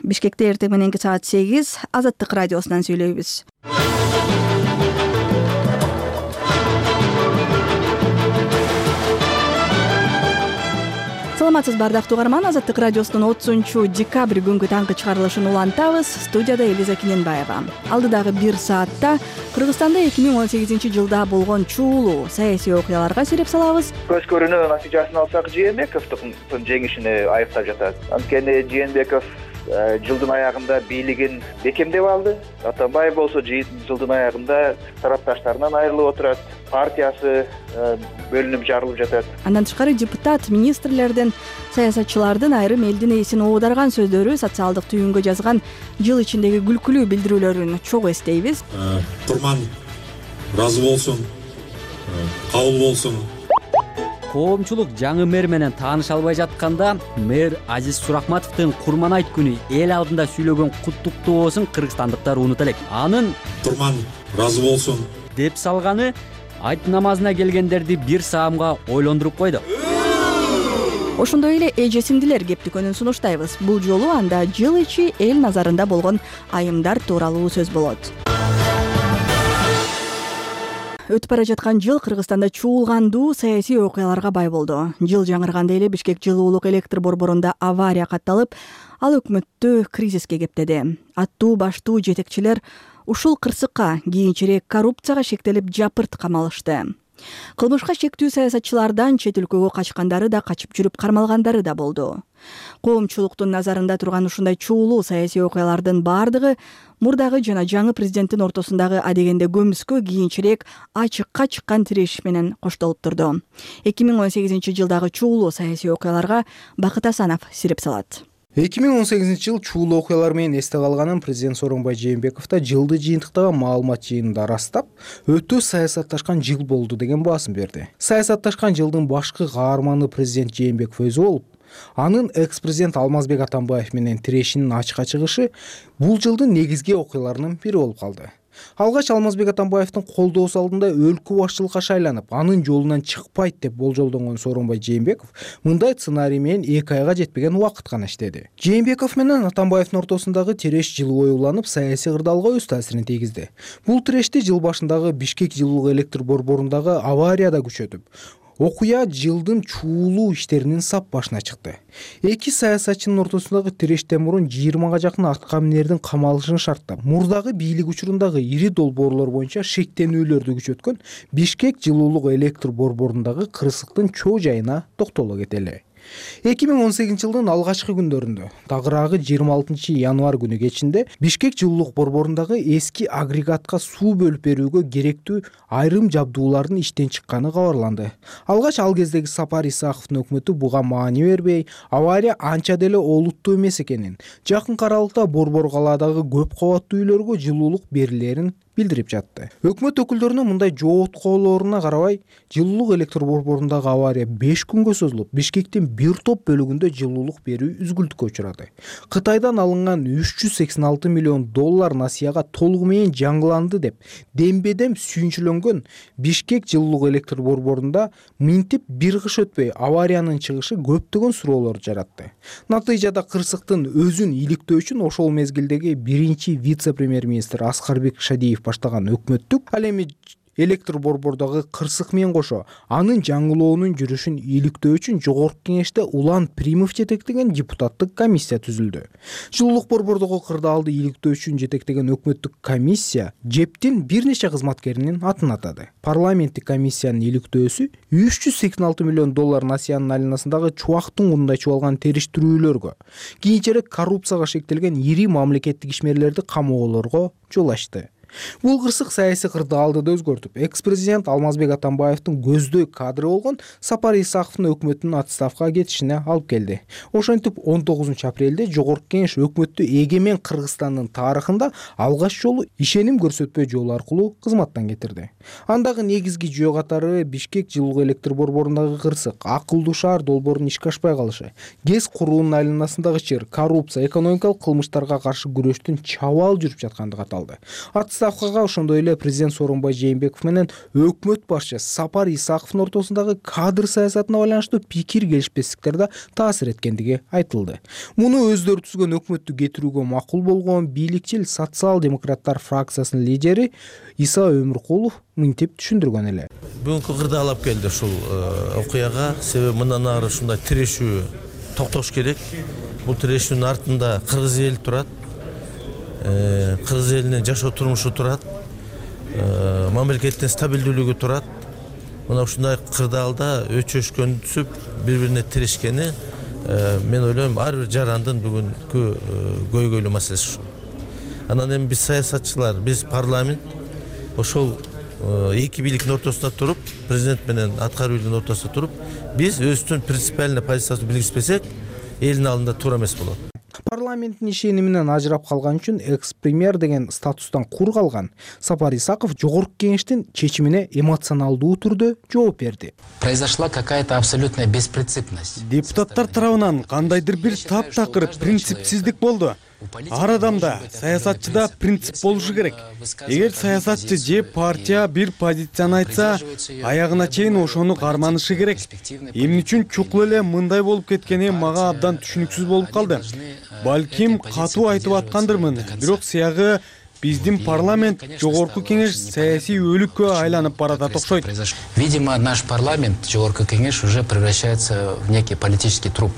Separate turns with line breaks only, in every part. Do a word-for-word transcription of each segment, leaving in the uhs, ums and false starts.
Бишкекте эртең мененки саат сегиз Азаттык радиосунан сүйлөйбүз. Саламатсыз бардактуу угарман, Азаттык радиосунун отузунчу декабрь күнгү таңкы чыгарылышын улантабыз. Студияда Элиза Киненбаева. Алдыдагы бир саатта Кыргызстанда эки миң он сегизинчи жылда болгон чуулуу саясий окуяларга сереп салабыз.
Көз көрүүнүн натыйжасын алсак, Жээнбековдун жеңишини айыптап жатат. Анткени Жээнбеков жылдын аягында бийлигин бекемдеп алды. Атамбаев болсо жылдын аягында тарапташтарынан айрылып отурат. Партиясы бөлүнүп жарылып жатат.
Андан тышкары депутат, министрлердин, саясатчылардын айрым элдин ээсин оодарган сөздөрү социалдык түйүнгө жазган жыл ичиндеги күлкүлүү билдирүүлөрүн чогуу эстейбиз.
Курман ыраазы болсун, кабыл болсун.
Коомчулук жаңы мэр менен тааныша албай жатканда мэр Азиз Сурахматовдун Курман айт күнү эл алдында сүйлөгөн куттуктоосун кыргызстандыктар унута элек. Анын
Курман ыраазы болсун
деп салганы айт намазына келгендерди бир саамга ойлондуруп койду.
Ошондой эле эжесиндилер кептикөнүн сунуштайбыз. Бул жолу анда жыл ичи эл назарында болгон айымдар тууралуу сөз болот. Өтүп бара жаткан жыл Кыргызстанда чуулгандуу саясий окуяларга бай болду. Жыл жаңырганда эле Бишкек жылуулук электр борборунда авария катталып, ал өкмөттү кризиске кептеди. Аттуу баштуу жетекчилер ушул кырсыкка кийинчерээк коррупцияга шектелип жапырт камалышты. Кылмышка шектүү саясатчылардан чет өлкөгө качкандары да, качып жүрүп кармалгандары да болду. Коомчулуктун назарында турган ушундай чуулуу саясий окуялардын бардыгы мурдагы жана жаңы президенттин ортосундагы адегенде көмүскө кийинчерээк ачыкка чыккан тирешиш менен коштолуп турду. эки миң он сегизинчи жылдагы чуулуу саясий окуяларга Бакыт Асанов сирип салат.
эки миң он сегизинчи жыл чуулуу окуялар менен эсте калганын президент Сооронбай Жээнбеков да жылды жыйынтыктагы маалымат жыйынында ырастап, өтө саясатташкан жыл болду деген баасын берди. Саясатташкан жылдын башкы каарманы президент Жээнбеков өзү болуп, анын экс-президент Алмазбек Атамбаев менен тирешинин ачыкка чыгышы бул жылдын негизги окуяларынын бири болуп калды. Алгач Алмазбек Атамбаевдин колдоосу алдында өлкө башчылыкка шайланып, анын жолунан чыкпайт деп болжолдонгон Сооронбай Жээнбеков мындай сценарий менен эки айга жетпеген убакыт гана иштеди. Жээнбеков менен Атамбаевдин ортосундагы тиреш жыл бою уланып, саясий кырдаалга өз таасирин тийгизди. Бул тирешти жыл башындагы Бишкек жылуулук электр борборундагы аварияда күчөтүп, окуя жылдын чуулуу иштеринин сап башына чыкты. Эки саясатчынын ортосундагы тирештен мурун жыйырмага жакын атка минердин камалышын шарттап, мурдагы бийлик учурундагы ири долбоорлор боюнча шектенүүлөрдү күчөткөн Бишкек жылуулук электр борборундагы кырсыктын чоо жайына токтоло кетели. эки миң он сегизинчи жылдын алгачкы күндөрүндө, тагыраагы жыйырма алтынчы январь күнү кечинде Бишкек жылуулук борборундагы эски агрегатка суу бөлүп берүүгө керектүү айрым жабдуулардын иштен чыкканы кабарланды. Алгач ал кездеги Сапар Исаковдун өкмөтү буга маани бербей, авария анча деле олуттуу эмес экенин, жакынкы аралыкта борбор калаадагы көп кабаттуу үйлөргө жылуулук берилерин билдирип жатты. Өкмөт өкүлдөрүнүн мындай жооткоолоруна карабай, жылуулук электр борборундагы авария беш күнгө созулуп, Бишкектин бир топ бөлүгүндө жылуулук берүү үзгүлтүккө учурады. Кытайдан алынган үч жүз сексен алты миллион доллар насыяга толугу менен жаңыланды деп дембедем сүйүнчүлөнгөн Бишкек жылуулук электр борборунда минтип бир кыш өтпөй авариянын чыгышы көптөгөн суроолорду жаратты. Натыйжада кырсыктын өзүн иликтөө үчүн ошол мезгилдеги биринчи вице-премьер-министр Аскарбек Шадиев баштаган өкмөттүк ал эми электр борбордогу кырсык менен кошо анын жаңылоонун жүрүшүн иликтөө үчүн жогорку кеңеште Улан Примов жетектеген депутаттык комиссия түзүлдү. Жылуулук борбордогу кырдаалды иликтөө үчүн жетектеген өкмөттүк комиссия ЖЭПтин бир нече кызматкеринин атын атады. Парламенттик комиссиянын иликтөөсү үч жүз сексен алты миллион доллар насыянын айланасындагы чубактын кунундай чубалган териштирүүлөргө, кийинчерээк коррупцияга шектелген ири мамлекеттик ишмерлерди камоолорго жол ачты. Бул кырсык саясий кырдаалды да өзгөртүп, экс-президент Алмазбек Атамбаевдин көздөй кадры болгон Сапар Исаковдун өкмөтүнүн отставкага кетишине алып келди. Ошентип он тогузунчу апрелде жогорку кеңеш өкмөттү эгемен Кыргызстандын тарыхында алгач жолу ишеним көрсөтпөө жолу аркылуу кызматтан кетирди. Андагы негизги жөө катары Бишкек жылуулук электр борборундагы кырсык, акылдуу шаар долбоорунун ишке ашпай калышы, ГЭС куруунун айланасындагы чыр, коррупция, экономикалык кылмыштарга каршы күрөштүн чабаал жүрүп жаткандыгы аталды. Аты отставкага, ошондой эле президент Сооронбай Жээнбеков менен өкмөт башчы Сапар Исаковдун ортосундагы кадр саясатына байланыштуу пикир келишпестиктер да таасир эткендиги айтылды. Муну өздөрү түзгөн өкмөттү кетирүүгө макул болгон бийликчил социал-демократтар фракциясынын лидери Иса Өмүркулов мынтип түшүндүргөн эле.
Бүгүнкү кырдаал алып келди ушул окуяга, себеби мындан ары ушундай тирешүү токтош керек. Бул тирешүүнүн артында кыргыз эли турат. Кыргыз элинин жашоо турмушу турат. Мамлекеттин стабилдүүлүгү турат. Мына ушундай кырдаалда өчөшкөн түсүп, бири-бирине тирешкени мен ойлойм ар бир жарандын бүгүнкү көйгөйлүү маселеси ушул. Анан эми биз саясатчылар, биз парламент ошол эки бийликтин ортосунда туруп, президент менен аткаруу бийлигинин ортосунда туруп, биз өзүбүздүн принципиальный позицияны билгизбесек, элдин алдында туура эмес болот.
Парламенттин ишениминен ажырап калган үчүн экс-премьер деген статустан кур калган Сапар Исаков жогорку кеңештин чечимине эмоционалдуу түрдө жооп берди.
Произошла какая-то абсолютная беспринципность.
Депутаттар тарабынан кандайдыр бир таптакыр принципсиздик болду. Ар адамда, саясатчыда принцип болушу керек. Эгер саясатчы же партия бир позицияны айтса, аягына чейин ошону карманышы керек. Эмне үчүн чукул эле мындай болуп кеткени мага абдан түшүнүксүз болуп калды. Балким катуу айтып аткандырмын, бирок сыягы биздин парламент, жогорку кеңеш саясий өлүккө айланып баратат окшойт.
Видимо, наш парламент, жогорку кеңеш уже превращается в некий политический труп.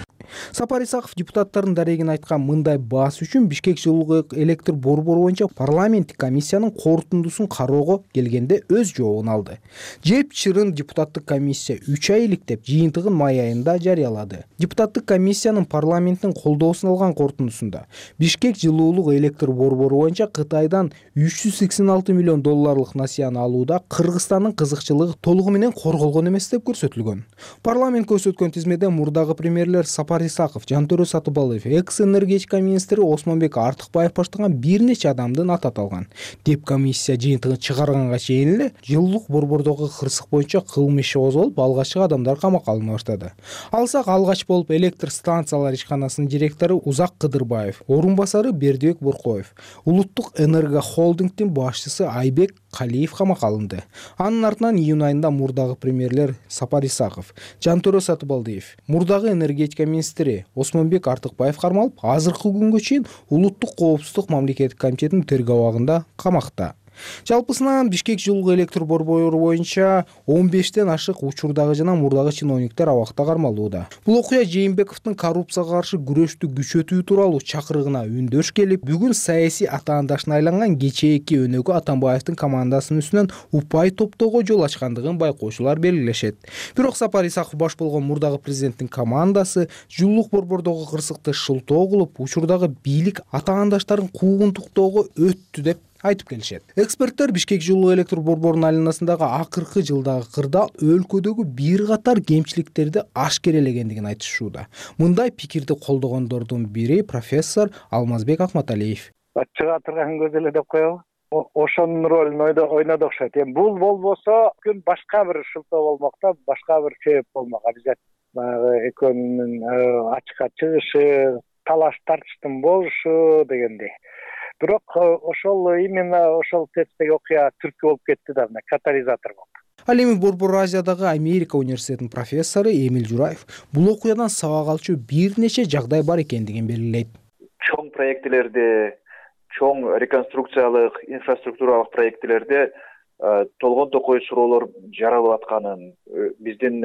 Сапар Исаков депутаттардын дарегин айткан мындай баас үчүн Бишкек жылуулук электр борбору боюнча парламенттик комиссиянын корутундусун кароого келгенде өз жообун алды. Жеп чырын депутаттык комиссия үч ай иликтеп, жыйынтыгын май айында жарыялады. Депутаттык комиссиянын парламенттин колдоосун алган корутундусунда Бишкек жылуулук электр борбору боюнча Кытайдан үч жүз сексен алты миллион долларлык насыяны алууда Кыргызстандын кызыкчылыгы толугу менен корголгон эмес деп көрсөтүлгөн. Парламент көрсөткөн тизмеде мурдагы премьерлер Сапар Исаков, Жантөрө Сатыбалыев, экс-энергетика министри Осмонбек Артыкбаев баштаган бир нече адамдын аты аталган. Деп комиссия жыйынтыгын чыгарганга чейин эле жылуулук борбордогу кырсык боюнча кылмыш иши козголуп, алгачкы адамдар камакка алына баштады. Алсак алгач болуп электр станциялар ишканасынын директору Узак Кыдырбаев, орун басары Бердибек Буркоев, улуттук энерго холдингдин башчысы Айбек Калиев камакка алынды. Анын артынан июнь айында мурдагы премьерлер Сапар Исаков, Жантөрө Сатыбалдиев, мурдагы энергетика министри Осмонбек Артыкбаев кармалып, азыркы күнгө чейин улуттук коопсуздук мамлекеттик комитетинин тергөө абагында камакта. Жалпысынан Бишкек жылуулук электр борбору боюнча он бештен ашык учурдагы жана мурдагы чиновниктер абакта кармалууда. Бул окуя Жээнбековдун коррупцияга каршы күрөштү күчөтүү тууралуу чакырыгына үндөш келип, бүгүн саясий атаандашына айланган кечээки өнөгө Атамбаевдин командасынын үстүнөн упай топтоого жол ачкандыгын байкоочулар белгилешет. Бирок Сапар Исаков баш болгон мурдагы президенттин командасы жылуулук борбордогу кырсыкты шылтоо кылып, учурдагы бийлик атаандаштарын куугунтуктоого өттү деп айтып келишет. Эксперттер Бишкек жылуулук электр борборунун айланасындагы акыркы жылдагы кырдаал өлкөдөгү бир катар кемчиликтерди ашкерелегендигин айтышууда. Мындай пикирди колдогондордун бири профессор Алмазбек Акматалиев.
Чыга турган көз эле деп коелу. Ошонун ролун ойноду окшойт. Эми бул болбосо күн башка бир шылтоо болмок да, башка бир себеп болмок. Обязательно баягы экөөнүн ачыкка чыгышы, талаш тартыштын болушу дегендей. Бирок ошол именно ошол тесттеги окуя түрткү болуп кетти да, катализатор болду.
Ал эми Борбор Азиядагы Америка университетинин профессору Эмил Жураев бул окуядан сабак алчу бир нече жагдай бар экендигин белгилейт.
Чоң проекттелерде, чоң реконструкциялык, инфраструктуралык проекттелерде толгон токой суроолор жаралып атканын, биздин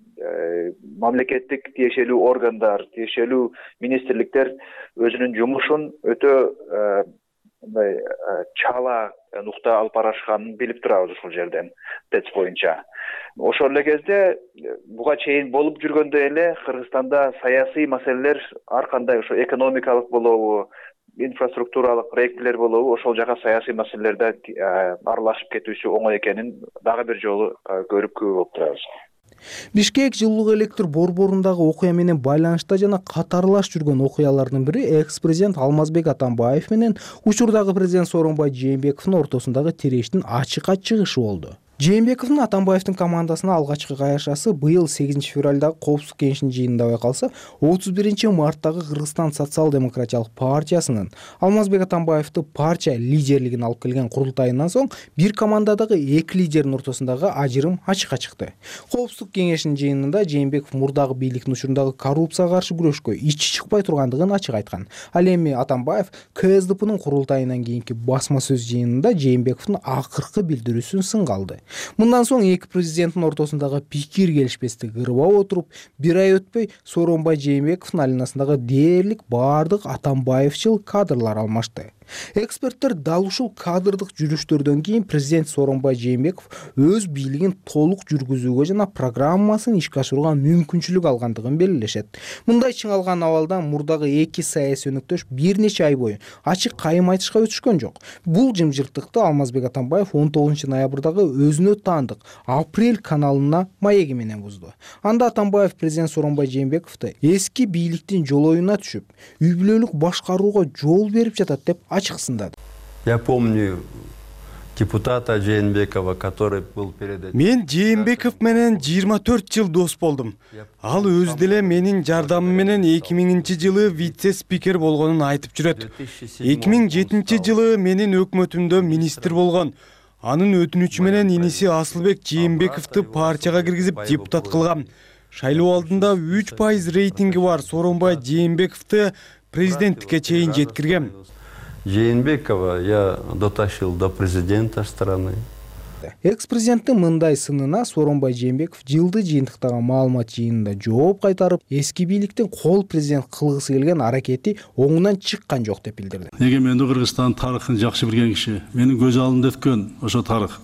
мамлекеттик тиешелүү органдар, тиешелүү министрликтер өзүнүн жумушун өтө мындай чала нукта алып барышканын билип турабыз ушул жерден ТЭЦ боюнча. Ошол эле кезде буга чейин болуп жүргөндөй эле Кыргызстанда саясий маселелер ар кандай ошо экономикалык болобу, инфраструктуралык проекттер болобу, ошол жака саясий маселелерде аралашып кетүүсү оңой экенин дагы бир жолу көрүп күбө болуп турабыз.
Бишкек жылуулук электр борборундагы окуя менен байланышта жана катарлаш жүргөн окуялардын бири экс-президент Алмазбек Атамбаев менен учурдагы президент Сооронбай Жээнбековдун ортосундагы тирештин ачыкка чыгышы болду. Жээнбековдун Атамбаевдин командасына алгачкы кайрышасы быйыл сегизинчи февралдагы Коопсуздук кеңешинин жыйынында байкалса, отуз биринчи марттагы Кыргызстан социал-демократиялык партиясынын Алмазбек Атамбаевди партия лидерлигин алып келген курултайынан соң бир командадагы эки лидердин ортосундагы ажырым ачыкка чыкты. Коопсуздук кеңешинин жыйынында Жээнбеков мурдагы бийликтин учурундағы коррупцияга каршы күрөшкө ичи чыкпай тургандыгын ачык айткан. Ал эми Атамбаев КСДПнын курултайынан кийинки басма сөз жыйынында Жээнбековдун акыркы билдирүүсүн сынга алды. Мындан соң эки президенттин ортосундагы пикир келишпестик ырбап отуруп, бир ай өтпөй Сооронбай Жээнбековдун алинасындагы дээрлик бардык Атамбаевчыл кадрлар алмашты. Эксперттер дал ушул кадрдык жүрүштөрдөн кийин президент Сооронбай Жээнбеков өз бийлигин толук жүргүзүүгө жана программасын ишке ашырууга мүмкүнчүлүк алгандыгын белгилешет. Мындай чыңалган абалдан мурдагы эки саясий өнөктөш бир нече ай бою ачык кайым айтышка өтүшкөн жок. Бул жымжырттыкты Алмазбек Атамбаев он тогузунчу ноябрдагы өзүнө таандык Апрель каналына маеги менен бузду. Анда Атамбаев президент Сооронбай Жээнбековду эски бийликтин жолоюна түшүп, үй бүлөлүк башкарууга жол берип жатат деп ачык сындады.
Я помню депутата Жээнбекова, который был перед...
Мен Жээнбеков менен жыйырма төрт жыл дос болдум. Ал өз деле менин жардамым менен эки миңинчи жылы вице-спикер болгонун айтып жүрөт. эки миң жетинчи жылы менин өкмөтүмдө министр болгон. Анын өтүнүчү менен иниси Асылбек Жээнбековду партияга киргизип депутат кылгам. Шайлоо алдында үч пайыз рейтинги бар Сооронбай Жээнбековду президенттикке чейин жеткиргем.
Жээнбекова я дотащил до президента страны.
Экс-президенттин мындай сынына Сооронбай Жээнбеков жылды жыйынтыктагы маалымат жыйынында жооп кайтарып, эски бийликтин кол президент кылгысы келген аракети оңунан чыккан жок деп билдирди.
Эгемендүү Кыргызстан тарыхын жакшы билген киши, менин көз алдымда өткөн ошо тарых.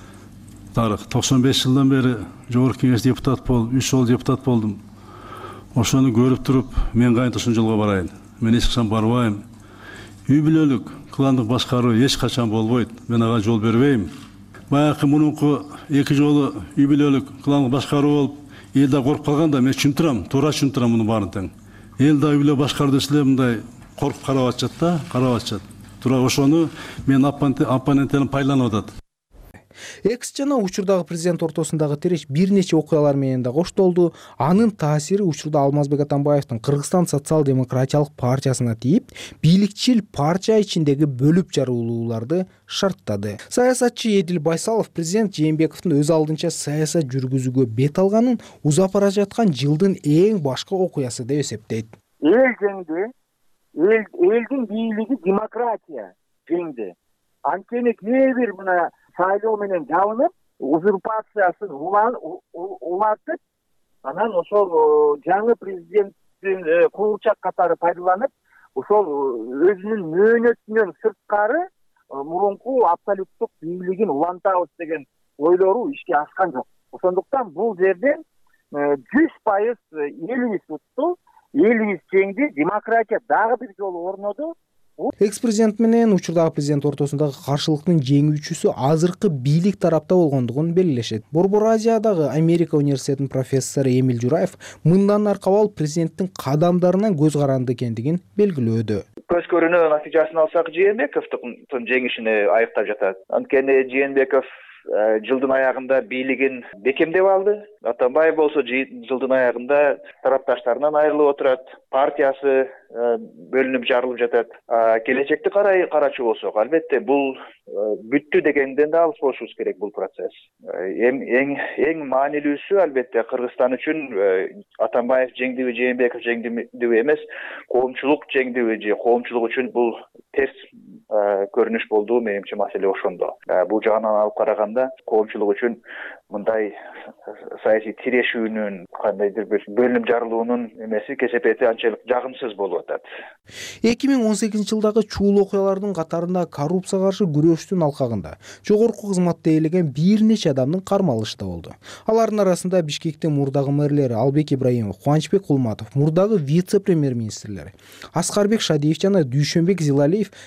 Тарых токсон беш жылдан бери жогорку кеңеш депутат болуп, үч жол депутат болдум. Ошону көрүп туруп, мен кантип ушул жолго барайын? Мен эч качан барбайм. Үй бүлөлүк, кландык башкаруу эч качан болбойт. Мен ага жол бербейм. Баягы мурунку эки жолу үй бүлөлүк, кландык башкаруу болуп, эл да коркуп калганда мен түшүндүрөм, туура түшүндүрөм муну баарын тең. Эл да үй бүлө башкаруу десе мындай коркуп карап атышат да, карап атышат. Туура ошону мен оппоненттерим пайдаланып атат.
Экс жана учурдагы президент ортосундагы тиреш бир нече окуялар менен да коштолду. Анын таасири учурда Алмазбек Атамбаевдин Кыргызстан социал-демократиялык партиясына тийип, бийликчил партия ичиндеги бөлүп жаруулууларды шарттады. Саясатчы Эдил Байсалов президент Жээнбековдун өз алдынча саясат жүргүзүүгө бет алганын узап бара жаткан жылдын эң башкы окуясы деп эсептейт.
Эл жеңди, элдин бийлиги демократия жеңди. Анткени кээ бир мына шайлоо менен жабынып, узурпациясын улантып, анан ошол жаңы президенттин куурчак катары пайдаланып, ошол өзүнүн мөөнөтүнөн сырткары мурунку абсолюттук бийлигин улантабыз деген ойлору ишке ашкан жок. Ошондуктан бул жерден жүз пайыз элибиз утту, элибиз жеңди, демократия дагы бир жолу орноду.
Экс-президент менен учурдагы президент ортосундагы каршылыктын жеңүүчүсү азыркы бийлик тарапта болгондугун белгилешет. Борбор Азиядагы Америка университетинин профессору Эмиль Жураев мындан аркабал президенттин кадамдарынан көз каранды экендигин белгилөөдө.
Көз көрүүнүн натыйжасын алсак, Жээнбековдун жеңишине айыктап жатат. Анткени Жээнбеков жылдын аягында бийлигин бекемдеп алды. Атамбаев болсо жылдын аягында тарапташтарынан айрылып отурат. Партиясы бөлүнүп жарылып жатат. Келечекти карай карачу болсок, албетте бул бүттү дегенден да алыс болушубуз керек бул процесс. Эң эң эң маанилүүсү албетте Кыргызстан үчүн Атамбаев жеңдиби, Жээнбеков жеңдиби эмес, коомчулук жеңдиби же коомчулук үчүн бул терс көрүнүш болду. Менимче маселе ошондо. Бул жагынан алып караганда коомчулук үчүн мындай саясий тирешүүнүн, кандайдыр бир бөлүнүп жарылуунун эмеси кесепети анчалык жагымсыз болуп атат.
эки миң он сегизинчи жылдагы чуул окуялардын катарында коррупцияга каршы күрөштүн алкагында жогорку кызматта ээлеген бир нече адамдын кармалышы да болду. Алардын арасында Бишкектин мурдагы мэрлери Албек Ибраимов, Кубанычбек Кулматов, мурдагы вице-премьер-министрлери Аскарбек Шадиев жана Дүйшөнбек Зилалиев экс-президент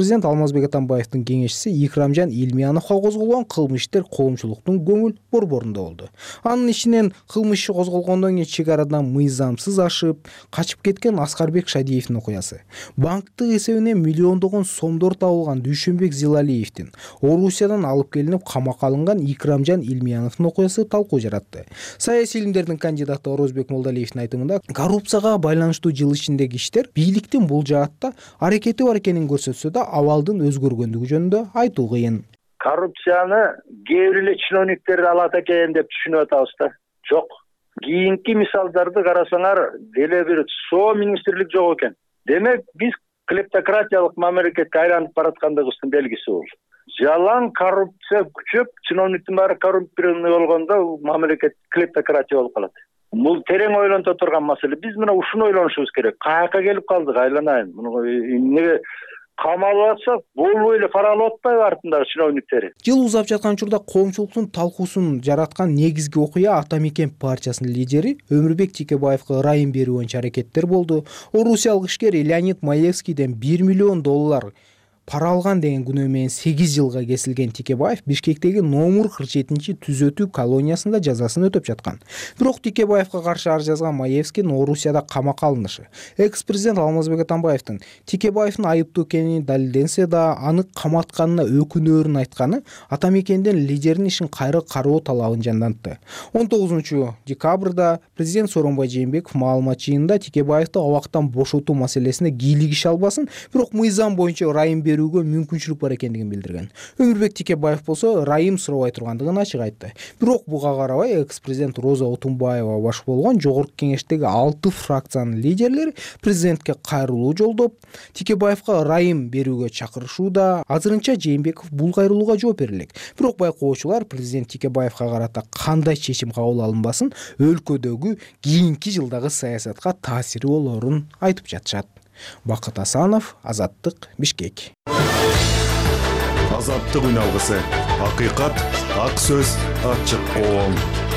экс-президент Алмазбек Атамбаевдин кеңешчиси Икрамжан Илмияновго козголгон кылмыш иштер коомчулуктун көңүл борборунда болду. Анын ичинен кылмыш иши козголгондон кийин чек арадан мыйзамсыз ашып, качып кеткен Аскарбек Шадиевдин окуясы, банктык эсебинен миллиондогон сомдор табылган Дүйшөнбек Зилалиевдин Орусиядан алып келинип камакка алынган Икрамжан Илмияновдун окуясы талкуу жаратты. Саясий илимдердин кандидаты Орозбек Молдалиевдин айтымында, коррупцияга байланыштуу жыл ичиндеги иштер бийликтин бул жаатта аракети бар экенин көрсөтсө да, абалдын өзгөргөндүгү жөнүндө айтуу кыйын.
Коррупцияны кээ бир эле чиновниктер алат экен деп түшүнүп атабыз да. Жок. Кийинки мисалдарды карасаңар, деле бир соо министрлик жок экен. Демек, биз клептократиялык мамлекетке айланып бараткандыгыбыздын белгиси бул. Жалаң коррупция күчөп, чиновниктин баары коррумпированный болгондо мамлекет клептократия болуп калат. Бул терең ойлонто турган маселе. Биз мына ушуну ойлонушубуз керек. Каяка келип калдык, айланайын. Муну эмнеге камалып атсак, болбой эле фаралып атпайбы артындагы чиновниктери?
Жыл узап жаткан учурда коомчулуктун талкуусун жараткан негизги окуя Атамекен партиясынын лидери Өмүрбек Текебаевга ырайым берүү боюнча аракеттер болду. Орусиялык ишкер Леонид Маевскийден бир миллион доллар пара алган деген күнөө менен сегиз жылга кесилген Текебаев Бишкектеги номер кырк жетинчи түзөтүү колониясында жазасын өтөп жаткан. Бирок Текебаевга каршы ар жазган Маевскийдин Орусияда камакка алынышы, экс-президент Алмазбек Атамбаевдин Текебаевдин айыптуу экени далилденсе да, аны каматканына өкүнөөрүн айтканы Атамекендин лидеринин ишин кайра кароо талабын жандантты. он тогузунчу декабрда президент Сооронбай Жээнбеков маалымат жыйынында Текебаевди абактан бошотуу маселесине кийлик иш албасын, бирок мыйзам боюнча ырайым берүүгө мүмкүнчүлүк бар экендигин билдирген. Өмүрбек Текебаев болсо ырайым сурабай тургандыгын ачык айтты. Бирок буга карабай экс-президент Роза Отунбаева баш болгон жогорку кеңештеги алты фракциянын лидерлери президентке кайрылуу жолдоп, Текебаевга ырайым берүүгө чакырышууда. Азырынча Жээнбеков бул кайрылууга жооп бере элек. Бирок байкоочулар президент Текебаевга карата кандай чечим кабыл алынбасын, өлкөдөгү кийинки жылдагы саясатка таасири болоорун айтып жатышат. Бакыт Асанов, Азаттык, Бишкек.
Азаттык үн алгысы. Акыйкат, ак сөз, ачык коом.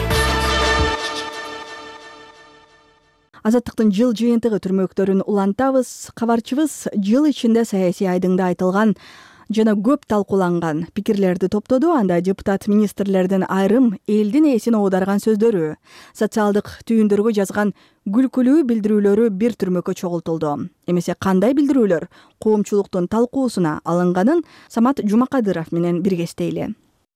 Азаттыктын жыл жыйынтыгы түрмөктөрүн улантабыз. Кабарчыбыз жыл ичинде саясий айдыңда айтылган жана көп талкууланган пикирлерди топтоду. Анда депутат министрлердин айрым элдин ээсин оодарган сөздөрү, социалдык түйүндөргө жазган күлкүлүү билдирүүлөрү бир түрмөккө чогултулду. Эмесе кандай билдирүүлөр коомчулуктун талкуусуна алынганын Самат Жумакадыров менен биргестейли.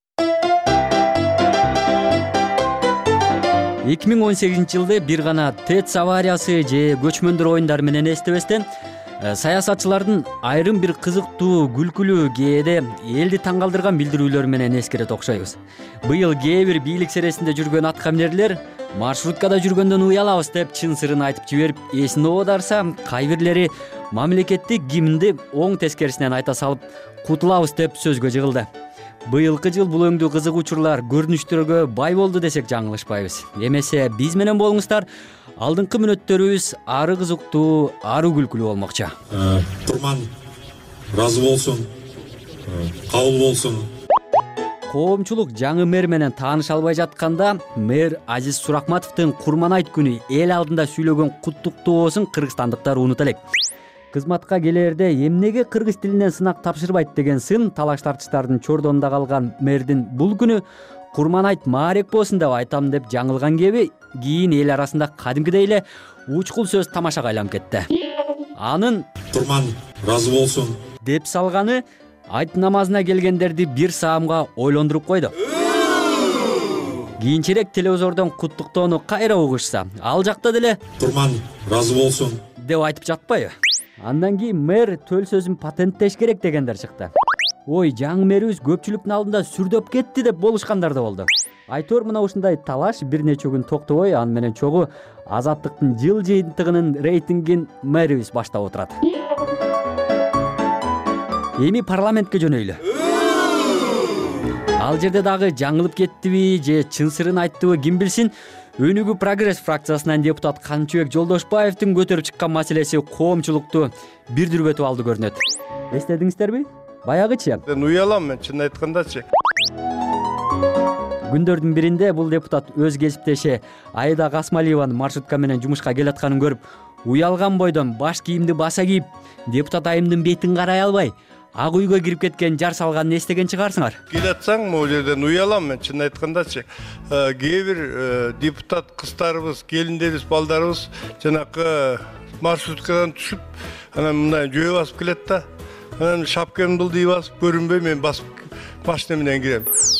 эки миң он сегизинчи жылды бир гана ТЭЦ авариясы же көчмөндөр оюндары менен эстебестен, саясатчылардын айрым бир кызыктуу, күлкүлүү, кээде элди таң калтырган билдирүүлөр менен эскерет окшойбуз. Быйыл кээ бир бийлик сересинде жүргөн аткаминерлер маршруткада жүргөндөн уялабыз деп чын сырын айтып жиберип эсин оодарса, кайбирлери мамлекеттик гимнди оң тескерисинен айта салып кутулабыз деп сөзгө жыгылды. Быйылкы жыл бул өңдүү кызык учурлар, көрүнүштөргө бай болду десек жаңылышпайбыз. Эмесе биз менен болуңуздар. Алдыңкы мүнөттөрүбүз ары кызыктуу, ары күлкүлүү болмокчу.
Турман разы болсун, кабыл болсун.
Коомчулук жаңы мэр менен тааныша албай жатканда, мэр Азиз Суракматовдун Курманайт күнү эл алдында сүйлөгөн куттуктоосун кыргызстандыктар унута элек. Кызматка келерде эмнеге кыргыз тилинен сынак тапшырбайт деген сын талаш тартыштардын чордонунда калган мэрдин бул күнү Курманайт маарек болсун деп айтам деп жаңылган кеби, кийин эл арасында кадимкидей эле учкул сөз тамашага айланып кетти. Анын
Турман разы болсун
деп салганы айт намазына келгендерди бир саамга ойлондуруп койду. Кийинчерээк телевизордон куттуктоону кайра угушса, ал жакта деле
Турман разы болсун
деп айтып жатпайбы? Андан кийин мэр төл сөзүн патенттеш керек дегендер чыкты. Ой, жаңы мэрибиз көпчүлүктүн алдында сүрдөп кетти деп болушкандар да болду. Айтор мына ушундай талаш бир нече күн токтобой, аны менен чогуу Азаттыктын жыл жыйынтыгынын рейтингин мэрибиз баштап отурат. Эми парламентке жөнөйлү. Ал жерде дагы жаңылып кеттиби же чын сырын айттыбы ким билсин. Өнүгүү прогресс фракциясынан депутат Канчыбек Жолдошбаевдин көтөрүп чыккан маселеси коомчулукту бир дүрбөтүп алды көрүнөт. Эстедиңиздерби? Баягычы.
Мен уялам, мен чын айткандачы.
Күндөрдүн биринде бул депутат өз кесиптеши Айда Касмалиеванын маршрутка менен жумушка келатканын көрүп, уялган бойдон баш кийимди баса кийип, депутат айымдын бетин карай албай, ак үйгө кирип кеткен жар салганын эстеген чыгарсыңар.
Келатсаң, могу жерден уялам мен, чын айткандачы. Кээ бир депутат кыздарыбыз, келиндерибиз, балдарыбыз жанакы маршруткадан түшүп, анан мындай жөө басып келет да. Анан шапкамды булдый басып көрүнбөй мен басып машина менен кирем.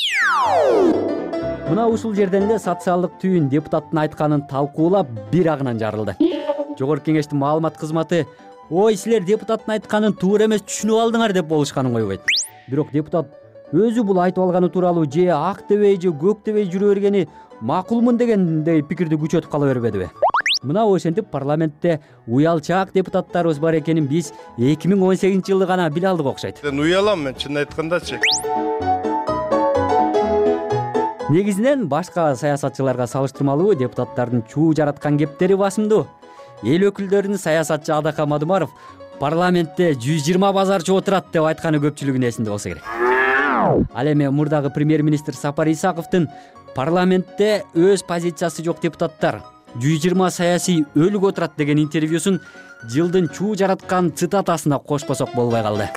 Мына ушул жерден эле социалдык түйүн депутаттын айтканын талкуулап бир агынан жарылды. Жогорку кеңештин маалымат кызматы ой, силер депутаттын айтканын туура эмес түшүнүп алдыңар деп болушканын койбойт. Бирок депутат өзү бул айтып алганы тууралуу же ак дебей же көк дебей жүрө бергени макулмун дегендей пикирди күчөтүп кала бербедиби? Мына ошентип парламентте уялчаак депутаттарыбыз бар экенин биз эки миң он сегизинчи жылы гана биле алдык окшойт.
Уялам мен, чын айткандачы.
Негизинен башка саясатчыларга салыштырмалуу депутаттардын чуу жараткан кептери басымдуу. Эл өкүлдөрүнүн саясатчы Адака Мадумаров парламентте жүз жыйырма базарчы отурат деп айтканы көпчүлүгүнүн эсинде болсо керек. Ал эми мурдагы премьер-министр Сапар Исаковдун парламентте өз позициясы жок депутаттар жүз жыйырма саясий өлүк отурат деген интервьюсун жылдын чуу жараткан цитатасына кошпосок болбой калды.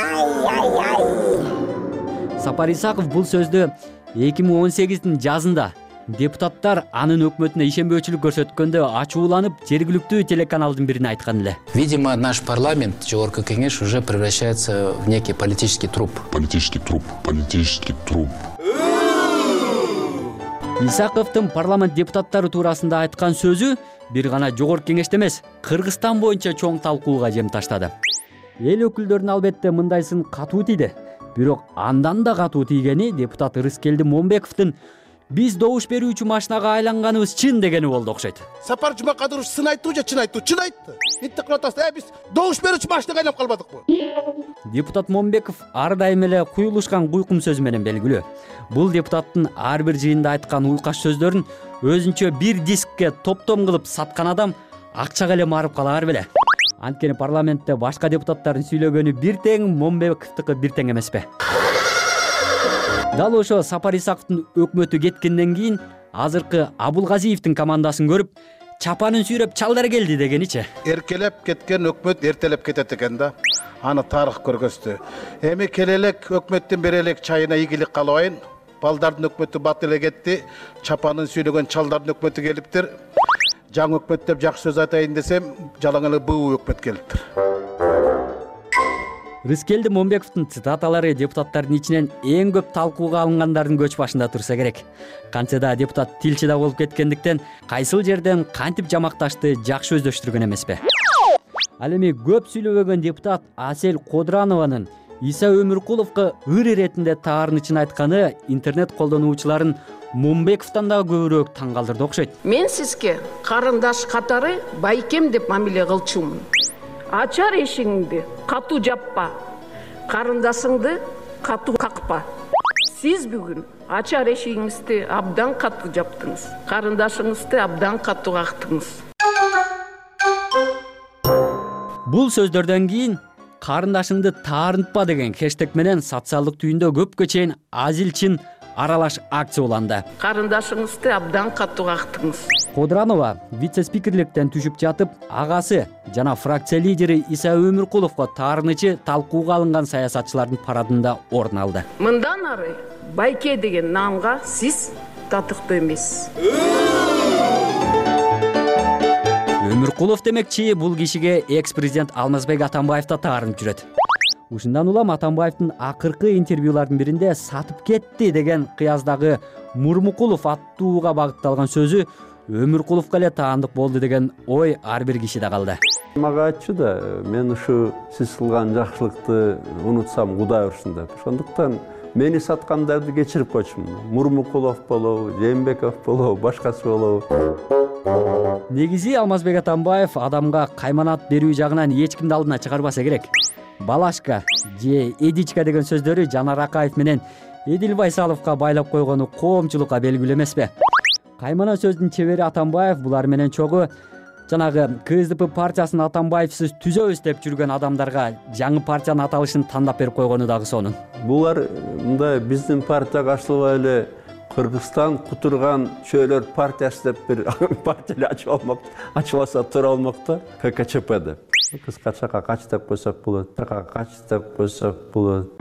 Сапар Исаков бул сөздү эки миң он сегиздин жазында депутаттар анын өкмөтүнө ишенбөөчүлүк көрсөткөндө ачууланып жергиликтүү телеканалдын бирине айткан эле.
Видимо, наш парламент, жогорку кеңеш, уже превращается в некий политический труп.
Политический труп, политический труп.
Исаковдун парламент депутаттары туурасында айткан сөзү бир гана жогорку кеңеште эмес, Кыргызстан боюнча чоң талкууга жем таштады. Эл өкүлдөрүнө албетте мындайсын катуу тийди. Бирок андан да катуу тийгени депутат Рыскелди Момбековдун биз добуш берүүчү машинага айланганыбыз чын дегени болду окшойт.
Сапар Жумакадырович сын айттыбы же чын айтты? Чын айтты. Битти кылып атасыз. Э, биз добуш берүүчү машинага айланып калбадыкпы?
Депутат Момбеков ар дайым эле куюлушкан куйкум сөзү менен белгилүү. Бул депутаттын ар бир жыйында айткан уйкаш сөздөрүн өзүнчө бир дискке топтом кылып саткан адам акчага эле марып калаар беле. Анткени парламентте башка депутаттардын сүйлөгөнү бир тең, Момбековдуку бир тең эмеспи? Дал ошо Сапар Исаковдун өкмөтү кеткенден кийин азыркы Абулгазиевдин командасын көрүп, чапанын сүйрөп чалдар келди дегеничи.
Эркелеп кеткен өкмөт эртелеп кетет экен да. Аны тарых көргөздү. Эми келелек өкмөттүн берелек чайына ийгилик каалабайын. Балдардын өкмөтү бат эле кетти. Чапанын сүйрөгөн чалдардын өкмөтү келиптир. Жаңы өкмөт деп жакшы сөз айтайын десем, жалаң эле буу өкмөт келиптир.
Рыскелди Момбековдун цитаталары депутаттардын ичинен эң көп талкууга алынгандардын көч башында турса керек. Кантсе да депутат тилчи да болуп кеткендиктен кайсыл жерден кантип жамакташты жакшы өздөштүргөн эмеспи? Ал эми көп сүйлөбөгөн депутат Асель Кодранованын Иса Өмүркуловго ыр иретинде таарынычын айтканы интернет колдонуучуларын Момбековдон да көбүрөөк таң калтырды окшойт.
Мен сизге карындаш катары байкем деп мамиле кылчумун. Ачар эшигиңди катуу жаппа, карындашыңды катуу какпа. Сиз бүгүн ачар эшигиңизди абдан катуу жаптыңыз, карындашыңызды абдан катуу кактыңыз.
Бул сөздөрдөн кийин карындашыңды таарынтпа деген хэштег менен социалдык түйүндө көпкө чейин азилчин аралаш акция уланды.
Карындашыңызды абдан катуу кактыңыз.
Кодранова вице-спикерликтен түшүп жатып, агасы жана фракция лидери Иса Өмүркуловго таарынычы талкууга алынган саясатчылардын парадында орун алды.
Мындан ары байке деген наамга сиз татыктуу эмессиз.
Өмүркулов демекчи бул кишиге экс-президент Алмазбек Атамбаев да таарынып жүрөт. Ушундан улам Атамбаевдин акыркы интервьюлардын биринде сатып кетти деген кыяздагы Мурмукулов аттууга багытталган сөзү Өмүркуловго эле таандык болду деген ой ар бир кишиде калды.
Мага айтчу да, мен ушу сиз кылган жакшылыкты унутсам Кудай урсун деп. Ошондуктан мени саткандарды кечирип койчумун. Мурмукулов болобу, Жээнбеков болобу, башкасы болобу.
Негизи Алмазбек Атамбаев адамга кайманат берүү жагынан эч кимди алдына чыгарбаса керек. Балашка же эдичка деген сөздөрү Жанар Акаев менен Эдил Байсаловго байлап койгону коомчулукка белгилүү эмеспи? Каймана сөздүн чебери Атамбаев булар менен чогуу жанагы КСДП партиясын Атамбаевсиз түзөбүз деп жүргөн адамдарга жаңы партиянын аталышын тандап берип койгону дагы сонун.
Булар мындай биздин партияга ашылбай эле Кыргызстан кутурган чөйлөр партиясы деп бир партия ачып алмак, ачыбаса тура болмок да, ККЧП деп. кыскачака кач деп койсок болот, чака кач деп койсок болот.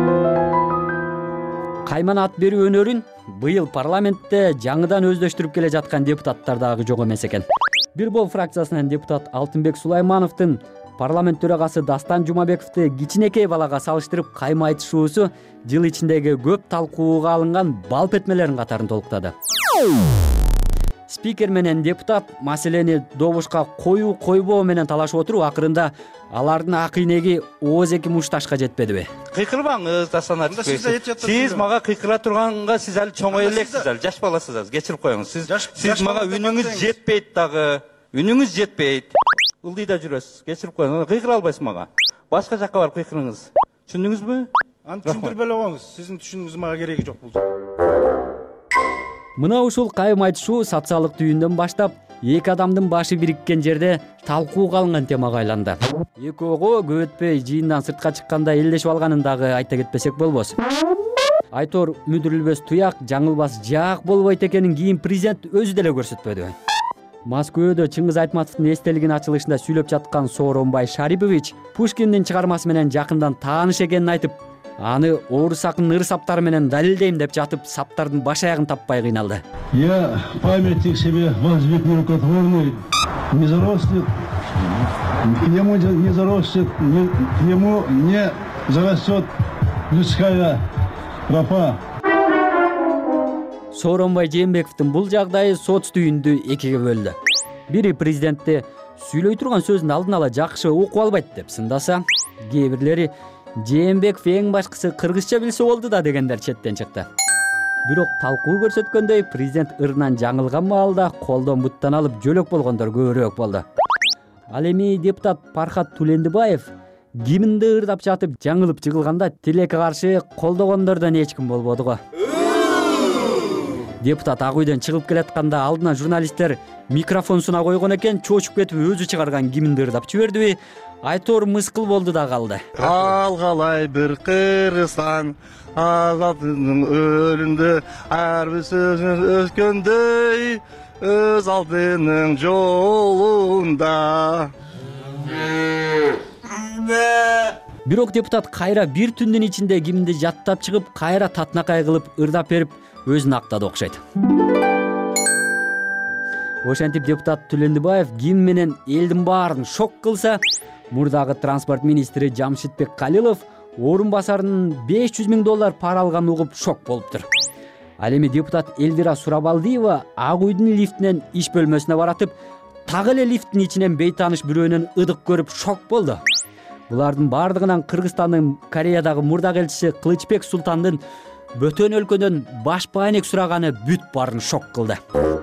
Кайман ат берүү өнөрүн быйыл парламентте жаңыдан өздөштүрүп келе жаткан депутаттар дагы жок эмес экен. Бир бол фракциясынан депутат Алтынбек Сулаймановдун парламент төрагасы Дастан Жумабековду кичинекей балага салыштырып кайма айтышуусу жыл ичиндеги көп талкууга алынган бал петмелердин катарын толуктады. Спикер менен депутат маселени добушка коюу койбоо менен талашып отуруп, акырында алардын акыйнеги ооз эки мушташка жетпедиби?
Кыйкырбаңыз, Дастан Артыкбек. Сиз мага кыйкыра турганга сиз али чоңой элексиз, али жаш баласыз, кечирип коюңуз. Сиз сиз мага үнүңүз жетпейт дагы. Үнүңүз жетпейт. Ылдыйда жүрөсүз, кечирип коюңуз. Кыйкыра албайсыз мага. Башка жакка барып кыйкырыңыз. Түшүндүңүзбү?
Аны түшүндүрбөй эле коюңуз. Сиздин түшүнүүңүз мага кереги жок болду.
Мына ушул кайым айтышуу социалдык түйүндөн баштап эки адамдын башы бириккен жерде талкууга алынган темага айланды. Экөөгө көп өтпөй жыйындан сыртка чыкканда элдешип алганын дагы айта кетпесек болбос. Айтор мүдүрүлбөс туяк, жаңылбас жаак болбойт экенин кийин президент өзү деле көрсөтпөдү. Москвада Чыңгыз Айтматовдун эстелигинин ачылышында сүйлөп жаткан Сооронбай Шарипович Пушкиндин чыгармасы менен жакындан тааныш экенин айтып, аны орус акынын ыр саптары менен далилдейм деп жатып, саптардын баш аягын таппай кыйналды.
Я памятник себе воздвигну рукотворный, не зарослит, к нему не зарастет, к нему не зарастет людская тропа.
Сооронбай Жээнбековдун бул жагдайы соц түйүндү экиге бөлдү. Бири президентти сүйлөй турган сөзүн алдын ала жакшы окуп албайт деп сындаса, кээ бирлери Жээнбеков эң башкысы кыргызча билсе болду да дегендер четтен чыкты. Бирок талкуу көрсөткөндөй президент ырынан жаңылган маалда колдон буттан алып жөлөк болгондор көбүрөөк болду. Ал эми депутат Пархат Тулендибаев киминди ырдап жатып жаңылып жыгылганда тилекке каршы колдогондордон эч ким болбоду го. Депутат ак үйдөн чыгып келатканда алдына журналисттер микрофон суна койгон экен, чочуп кетип өзү чыгарган киминди ырдап жибердиби? Айтор мыскыл болду да калды.
Алгалай бир Кыргызстан азаттыктын өлүндө ар бир сөзүн өскөндөй өз алдынын жолунда.
Бирок депутат кайра бир түндүн ичинде киминди жаттап чыгып, кайра татнакай кылып ырдап берип өзүн актады окшойт. Ошентип депутат Тулендибаев ким менен элдин баарын шок кылса, мурдагы транспорт министри Жамшитбек Калилов орун басарынын беш жүз миң доллар пара алганын угуп шок болуптур. Ал эми депутат Элвира Сурабалдиева ак үйдүн лифтинен иш бөлмөсүнө баратып, так эле лифттин ичинен бейтааныш бирөөнүн ыдык көрүп шок болду. Булардын бардыгынан Кыргызстандын Кореядагы мурдак элчиси Кылычбек Султандын бөтөн өлкөдөн баш баанек сураганы бүт баарын шок кылды.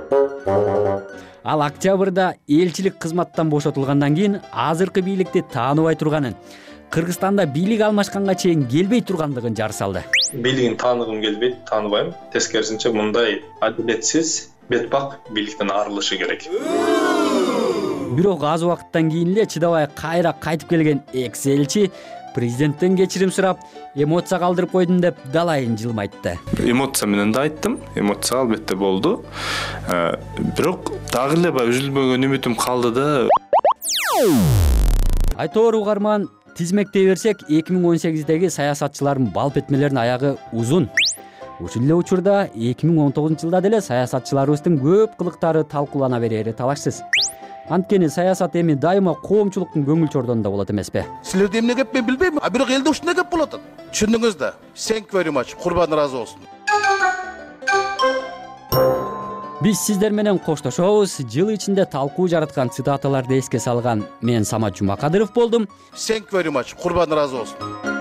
Ал октябрда элчилик кызматтан бошотулгандан кийин азыркы бийликти тааныбай турганын, Кыргызстанда бийлик алмашканга чейин келбей тургандыгын жар салды.
Бийлигин тааныгым келбейт, тааныбайм. Тескерисинче мындай адилетсиз бетбак бийликтен арылышы керек.
Бирок аз убакыттан кийин эле чыдабай кайра кайтып келген экс-элчи президенттен кечирим сурап, эмоция калтырып койдум деп далайын жылмайтты.
Эмоция менен да айттым, эмоция албетте болду. Бирок дагы эле баягы үзүлбөгөн үмүтүм калды да.
Айтор угарман, тизмектей берсек, эки миң он сегиздеги саясатчылардын бал петмелеринин аягы узун. Ушул эле учурда эки миң он тогузунчу жылда деле саясатчыларыбыздын көп кылыктары талкуулана берери талашсыз. Анткени саясат эми дайыма коомчулуктун көңүл чордонунда болот эмеспи?
Силерде эмне кеп мен билбейм, а бирок элде ушундай кеп болот. Түшүндүңүз да. Thank you very much. Курбан ыраазы болсун.
Биз сиздер менен коштошобуз. Жыл ичинде талкуу жараткан цитаталарды эске салган мен Самат Жумакадыров болдум.
Thank you very much. Курбан ыраазы болсун.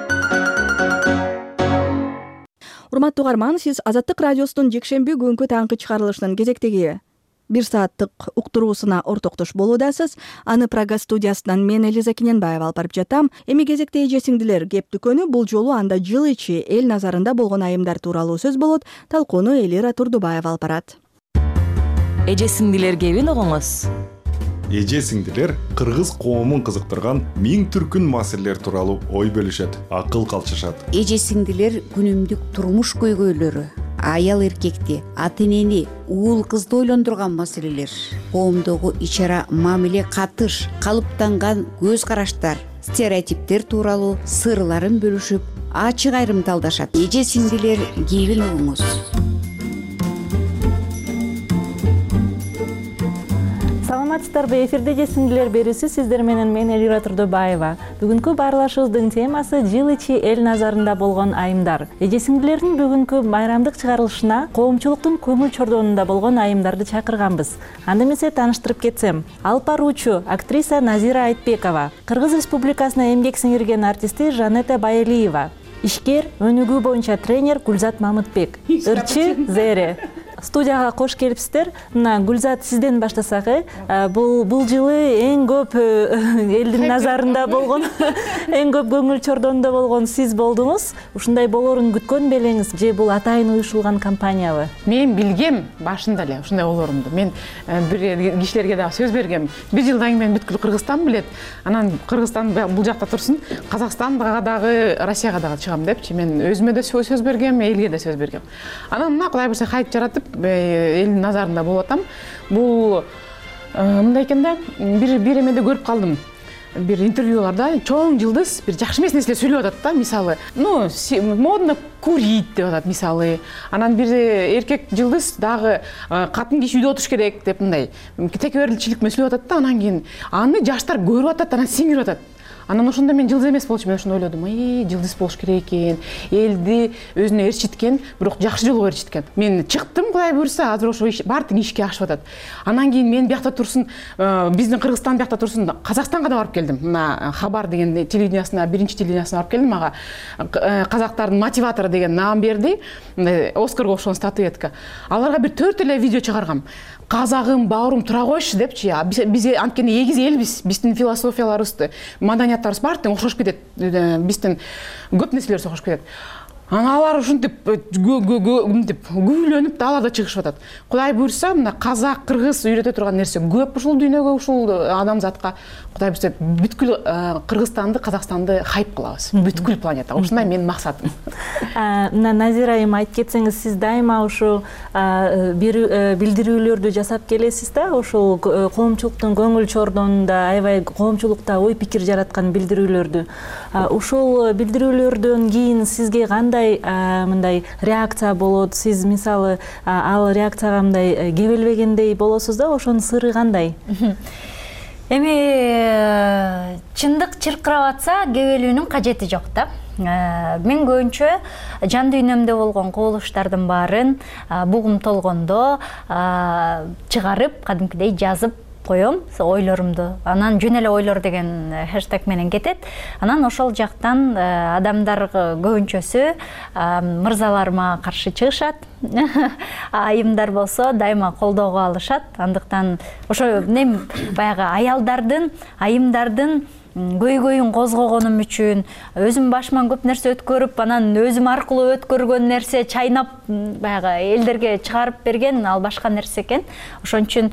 Урматтуу угарман, сиз Азаттык радиосунун жекшемби күнгү таңкы чыгарылышынын кезектеги бир сааттык уктуруусуна ортоктош болуудасыз. Аны Прага студиясынан мен Элиза Кененбаева алып барып жатам. Эми кезекте эже-сиңдилер кеп дүкөнү. Бул жолу анда жыл ичи эл назарында болгон айымдар тууралуу сөз болот. Талкууну Элира Турдубаева алып барат.
Эже-сиңдилер кебин угуңуз.
Эже-сиңдилер кыргыз коомун кызыктырган миң түркүн маселелер тууралуу ой бөлүшөт, акыл калчышат.
Эже-сиңдилер күнүмдүк турмуш көйгөйлөрү, аял эркекти, ата энени, уул кызды ойлондурган маселелер, коомдогу ич-ара мамиле, катыш, калыптанган көз караштар, стереотиптер тууралуу сырларын бөлүшүп, ачык айрымдалдашат. Эже сиңдилер, кийин угуңуз.
Саламатсыздарбы, эфирде эже сиңдилер берүүсү сиздер менен мен Элира Турдубаева. Бүгүнкү баарлашуубуздун темасы жыл ичи эл назарында болгон айымдар. Эже сиңдилердин бүгүнкү байрамдык чыгарылышына коомчулуктун көңүл чордонунда болгон айымдарды чакырганбыз. Анда эмесе тааныштырып кетсем, алып баруучу актриса Назира Айтбекова, Кыргыз Республикасына эмгек сиңирген артисти Жанета Байалиева, ишкер, өнүгүү боюнча тренер Гүлзат Мамытбек, ырчы Зере. Студияга кош келипсиздер. Мына Гүлзат, сизден баштасак, бул бул жылы эң көп элдин назарында болгон, эң көп көңүл чордонунда болгон сиз болдуңуз. Ушундай болоорун күткөн белеңиз же бул атайын уюшулган кампаниябы?
Мен билгем башында эле ушундай болоорумду. Мен бир кишилерге дагы сөз бергем. Бир жылдан кийин мен бүткүл Кыргызстан билет. Анан Кыргызстан бул жакта турсун, Казакстанга дагы, Россияга дагы чыгам депчи. Мен өзүмө да сөз бергем, элге да сөз бергем. Анан мына Кудай буйрса хайп жаратып элдин назарында болуп атам. Бул мындай экен да, бир бир эмеде көрүп калдым. Бир интервьюларда чоң жылдыз бир жакшы эмес нерселер сүйлөп атат да, мисалы, ну, модно курить деп атат, мисалы. Анан бир эркек жылдыз дагы катын киши үйдө отуруш керек деп мындай текеберчилик менен сүйлөп атат да, анан кийин аны жаштар көрүп атат, анан сиңирип атат. Анан ошондо мен жылдыз эмес болчу, мен ошондо ойлодум, эй, жылдыз болуш керек экен, элди өзүнө ээрчиткен, бирок жакшы жолго ээрчиткен. Мен чыктым, Кудай буйрса, азыр ошо баардык ишке ашып атат. Анан кийин мен биякта турсун, биздин Кыргызстан биякта турсун, Казакстанга да барып келдим. Мына Хабар деген телевидениясына, биринчи телевидениясына барып келдим, ага казактардын мотиватору деген наам берди, Оскарга окшогон статуэтка. Аларга бир төрт эле видео чыгаргам. Казагым, бауырым, тура койчу депчи. Биз анткени эгиз элбиз, биздин философияларыбыз, маданиятыбыз баардык окшошуп кетет. Биздин көп нерселер окшошуп кетет. Ана алар ушинтип күбүлөнүп, алар да чыгышып атат. Кудай буйрса, мына казак, кыргыз үйрөтө турган нерсе көп ушул дүйнөгө, ушул адамзатка. Кудай буйрса, бүткүл Кыргызстанды, Казакстанды хайп кылабыз. Бүткүл планета. Ушундай менин максатым.
Мына Назира айым, айтып кетсеңиз, сиз дайыма ушу билдирүүлөрдү жасап келесиз да, ушул коомчулуктун көңүл чордонунда, аябай коомчулукта ой пикир жараткан билдирүүлөрдү. Ушул билдирүүлөрдөн кийин сизге кандай мындай реакция болот? Сиз мисалы ал реакцияга мындай кебелбегендей болосуз да, ошонун сыры кандай?
Эми чындык чыркырап атса, кебелүүнүн кажети жок да. Мен көбүнчө жан дүйнөмдө болгон кубулуштардын баарын бугум толгондо чыгарып, кадимкидей жазып коем, ойлорумду. Анан жөн эле ойлор деген хэштег менен кетет. Анан ошол жактан адамдар көбүнчөсү мырзаларыма каршы чыгышат. Айымдар болсо дайыма колдоого алышат. Андыктан ошо нем баягы аялдардын, айымдардын көйгөйүн козгогонум үчүн, өзүм башыман көп нерсе өткөрүп, анан өзүм аркылуу өткөргөн нерсе чайнап баягы элдерге чыгарып берген, ал башка нерсе экен. Ошон үчүн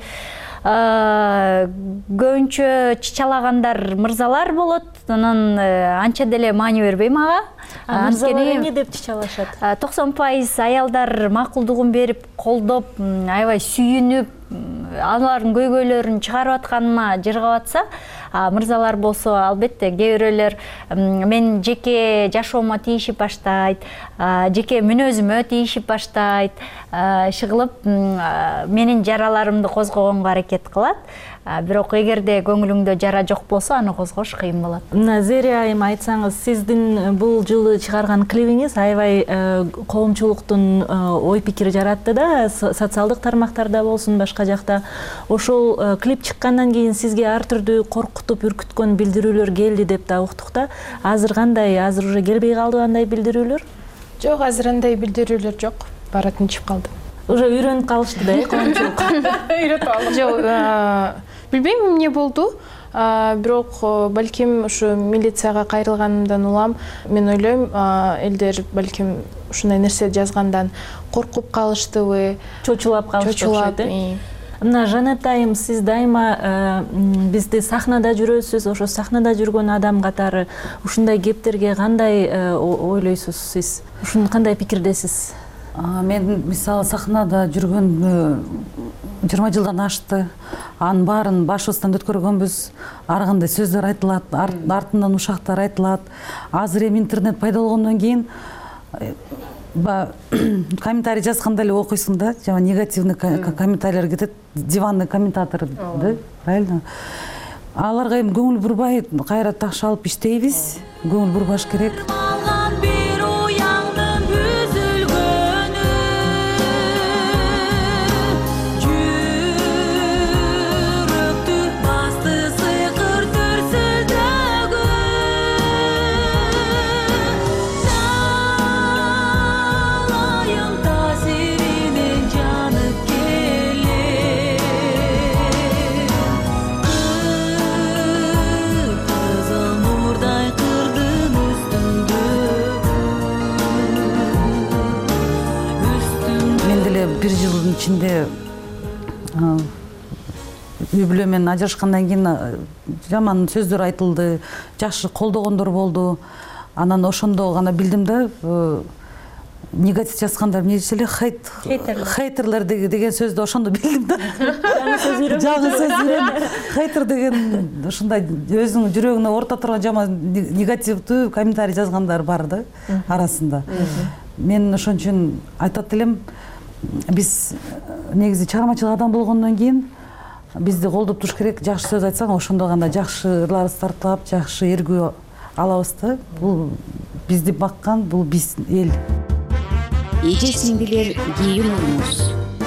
көбүнчө чычалагандар мырзалар болот. Анан анча деле маани бербейм ага.
Мырзалар эмне деп чычалашат?
токсон пайыз аялдар макулдугун берип, колдоп, аябай сүйүнүп, алардын көйгөйлөрүн чыгарып атканыма жыргап атса, мырзалар болсо албетте кээ бирөөлөр мен жеке жашоомо тийишип баштайт, жеке мүнөзүмө тийишип баштайт, шыгылып менин жараларымды козгогонго аракет кылат. Бирок эгерде көңүлүңдө жара жок болсо, аны козгош кыйын болот.
Мына Зере айым, айтсаңыз, сиздин бул жылы чыгарган клибиңиз аябай коомчулуктун ой пикир жаратты да, социалдык тармактарда болсун, башка жакта. Ошол клип чыккандан кийин сизге ар түрдүү коркутуп, үркүткөн билдирүүлөр келди деп да уктук да. Азыр кандай? Азыр уже келбей калды андай билдирүүлөр?
Жок, азыр андай билдирүүлөр жок. Бара тынчып калды.
Уже үйрөнүп калышты да, коомчулук.
Үйрөтүп алдым. Жок, билбейм эмне болду. Бирок балким ушу милицияга кайрылганымдан улам, мен ойлойм, элдер балким ушундай нерсе жазгандан коркуп калыштыбы,
чочулап калышты. Мына Жанет айым, сиз дайыма бизди сахнада жүрөсүз, ошо сахнада жүргөн адам катары ушундай кептерге кандай ойлойсуз сиз? Ушун кандай пикирдесиз?
мен мисалы сахнада жүргөн жыйырма жылдан ашты. Анын баарын башыбыздан өткөргөнбүз. Ар кандай сөздөр айтылат, артынан ушактар айтылат. Азыр эми интернет пайда болгондон кийин комментарий жазганда эле окуйсуң да, жана негативный комментарийлер кетет, диванный комментатор, правильно? Аларга эми көңүл бурбай, кайра такшы алып иштейбиз. Көңүл бурбаш керек. Бир жылдын ичинде үй бүлө менен ажырашкандан кийин жаман сөздөр айтылды, жакшы колдогондор болду. Анан ошондо гана билдим да, негатив жазгандар эмне десе эле, хейт, хейтерлер деген сөздү ошондо билдим да. Жаңы сөз үйрөнүп, жаңы сөз үйрөнүп, хейтер деген ушундай өзүнүн жүрөгүнө орто турган жаман негативдүү комментарий жазгандар бар да арасында. Мен ошон үчүн айтат элем, биз негизи чыгармачыл адам болгондон кийин бизди колдоп туруш керек. Жакшы сөз айтсаң, ошондо гана жакшыларыбыз тартылап, жакшы эргүү алабыз да. Бул бизди баккан, бул биз эл.
Эже сиңдилер кийин урмуз.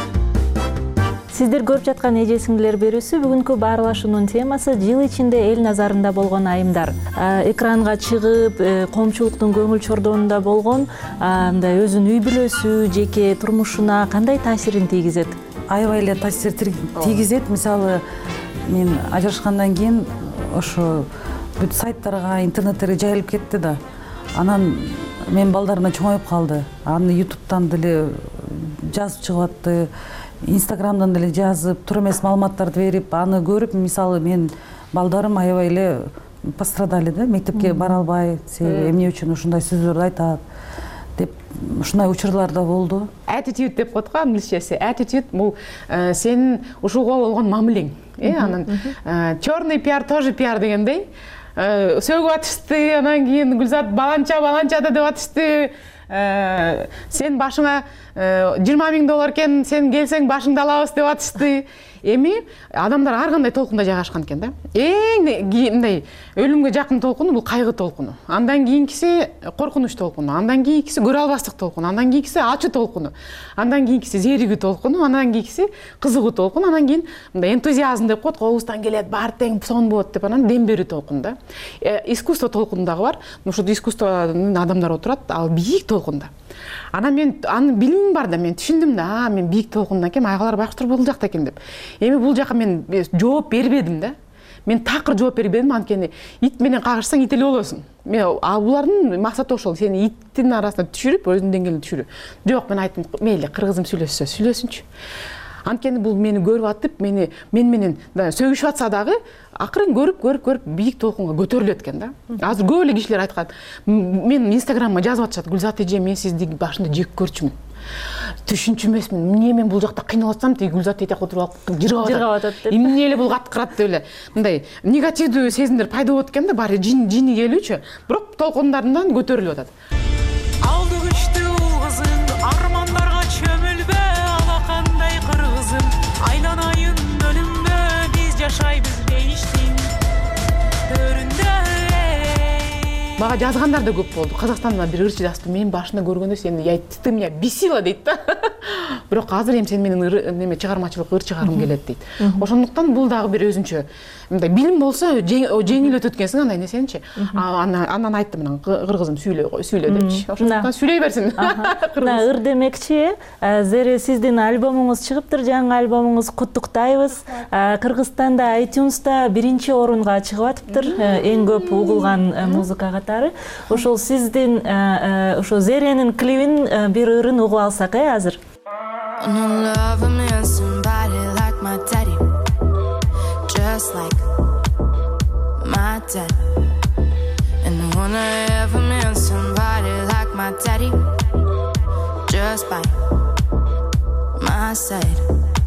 Сиздер көрүп жаткан эже сиңдилер берүүсү бүгүнкү баарлашуунун темасы жыл ичинде эл назарында болгон айымдар. Экранга чыгып, коомчулуктун көңүл чордоонунда болгон мындай өзүнүн үй бүлөсү, жеке турмушуна кандай таасирин тийгизет?
Аябай эле таасир тийгизет. Мисалы, мен ажырашкандан кийин ошо бүт сайттарга, интернеттерге жайылып кетти да. Анан мен балдарыма чоңоюп калды. Аны ютубтан деле жазып чыгып атты. Инстаграмдан деле жазып, туура эмес маалыматтарды берип, аны көрүп, мисалы мен балдарым аябай эле пострадали да, мектепке бара албай, эмне үчүн ушундай сөздөрдү айтат деп, ушундай учурлар да болду.
Attitude деп коет го англисчеси. Attitude бул сенин ушуга болгон мамилең. Э, анан черный пиар тоже пиар дегендей. Сөгүп атышты, анан кийин Гүлзат баланча баланча деп атышты. Сен башыңа жыйырма миң доллар экен, сен келсең башыңды алабыз деп атышты. Эми адамдар ар кандай толкунда жайгашкан экен да. Эң мындай өлүмгө жакын толкуну бул кайгы толкуну. Андан кийинкиси коркунуч толкуну, андан кийинкиси көрө албастык толкуну, андан кийинкиси ачуу толкуну, андан кийинкиси зеригүү толкуну, андан кийинкиси кызыгуу толкуну, андан кийин мындай энтузиазм деп коет, колубуздан келет, баары тең сон болот деп анан дем берүү толкуну да. Искусство толкуну дагы бар. Ошо искусствонун адамдар отурат, ал бийик толкунда. Анан мен аны билимим бар да, мен түшүндүм да, а мен бийик толкундан кем, айгалар байкуштар бул жакта экен деп. Эми бул жака мен жооп бербедим да. Мен такыр жооп бербедим, анткени ит менен кагышсаң ит эле болосуң. Мен ал булардын максаты ошол, сени иттин арасына түшүрүп, өзүнүн деңгээлине түшүрүү. Жок, мен айттым, мейли, кыргызым сүйлөшсө сүйлөсүнчү. Анткени бул мени көрүп атып, мени мен менен сөгүшүп атса дагы, акырын көрүп, көрүп, көрүп бийик толкунга көтөрүлөт экен да. Азыр көп эле кишилер айткан, мен Инстаграмга жазып атышат, Гүлзат эже, мен сизди башында жек көрчүмүн. Түшүнчү эмесмин. Эмне мен бул жакта кыйналып атсам, тиги Гүлзат эже отуруп алып жыргап атат деп. Эмне эле бул каткырат деп эле. Мындай негативдүү сезимдер пайда болот экен да, баары жин жини келүүчү. Бирок толкундарынан көтөрүлүп атат.
Алды күчтүү кызым, армандарга чөмүлбө, алакандай кыргызым. Айланайын өлүмгө, биз жашайбыз бейиштин төрүндө.
Мага жазгандар да көп болду. Казакстандан бир ырчы жазды. Мен башында көргөндө сени ты меня бесила дейт да. Бирок азыр эми сен менин неме чыгармачылык ыр чыгарым келет дейт. Ошондуктан бул дагы бир өзүнчө мындай билим болсо жеңилдетет экенсиң андай нерсеничи. Анан айттым, мына кыргызым сүйлө сүйлө депчи. Ошондуктан сүйлөй берсин.
Мына ыр демекчи, Зере сиздин альбомуңуз чыгыптыр, жаңы альбомуңуз, куттуктайбыз. Кыргызстанда iTunes'та биринчи орунга чыгып атыптыр, эң көп угулган музыка катары. Ошол сиздин ошо Зеренин клибин бир ырын угуп алсак э азыр.
Just like my dad, and I wanna ever meet somebody like my daddy. Just just by my side.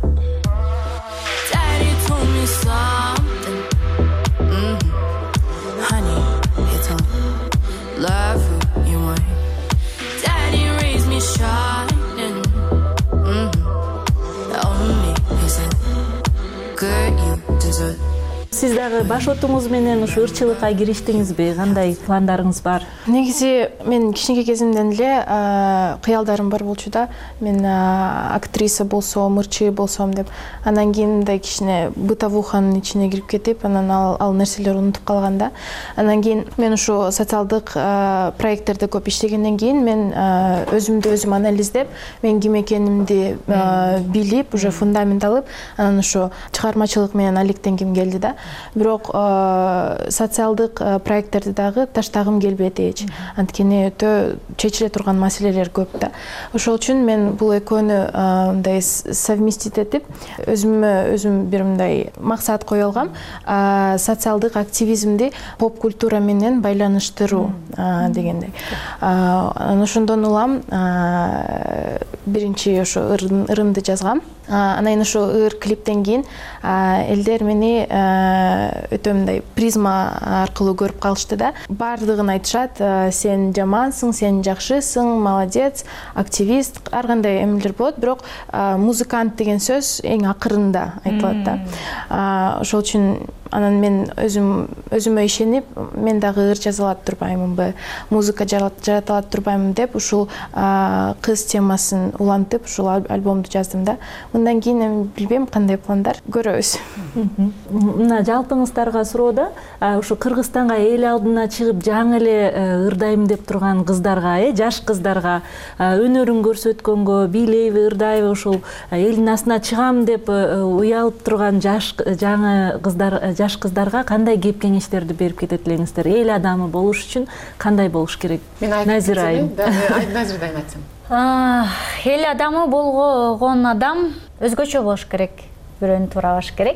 Daddy told me something, mm-hmm. Honey, he told me, love who you want. Daddy raised me shining, mm-hmm. Only he said, good you deserve.
Сиз дагы баш отуңуз менен ушу ырчылыкка кириштиңизби? Кандай пландарыңыз бар?
Негизи мен кичинекей кезимден эле кыялдарым бар болчу да. Мен актриса болсом, ырчы болсом деп. Анан кийин мындай кичине бытовуханын ичине кирип кетип, анан ал, ал нерселер унутуп калганда, анан кийин мен ушу социалдык проекттерде көп иштегенден кийин мен өзүмдү өзүм анализдеп, мен ким экенимди билип, уже фундамент алып, анан ушу чыгармачылык менен алектенгим келди да. Бирок социалдык проекттерди дагы таштагым келбейт эч. Анткени өтө чечиле турган маселелер көп да. Ошол үчүн мен бул экөөнү мындай совместить этип, өзүмө өзүм бир мындай максат кое алгам. Социалдык активизмди поп культура менен байланыштыруу дегендей. Анан ошондон улам биринчи ошо ырымды жазгам. Анан ошо ыр клиптен кийин элдер мени өтө мындай призма аркылуу көрүп калышты да. Бардыгын айтышат, сен жамансың, сен жакшысың, молодец, активист, ар кандай эмелер болот, бирок музыкант деген сөз эң акырында айтылат да. Ошол үчүн анан мен өзүм өзүмө ишенип, мен дагы ыр жаза алат турбаймынбы, музыка жарата алат турбаймынбы деп ушул кыз темасын улантып, ушул альбомду жаздым да. Мындан кийин эми билбейм кандай пландар, көрөбүз.
Мына жалпыңыздарга суроо, ушу Кыргызстанга эл алдына чыгып жаңы эле ырдайм деп турган кыздарга, жаш кыздарга өнөрүн көрсөткөнгө, бийлейби, ырдайбы, ушул элдин астына чыгам деп уялып турган жаш жаңы кыздар жаш кыздарга кандай кеп кеңештерди берип кетет элеңиздер? Эл адамы болуш үчүн кандай болуш керек? Назира айым.
Назира айым айтсам.
Эл адамы болгон адам өзгөчө болуш керек, бирөөнү туурабаш керек.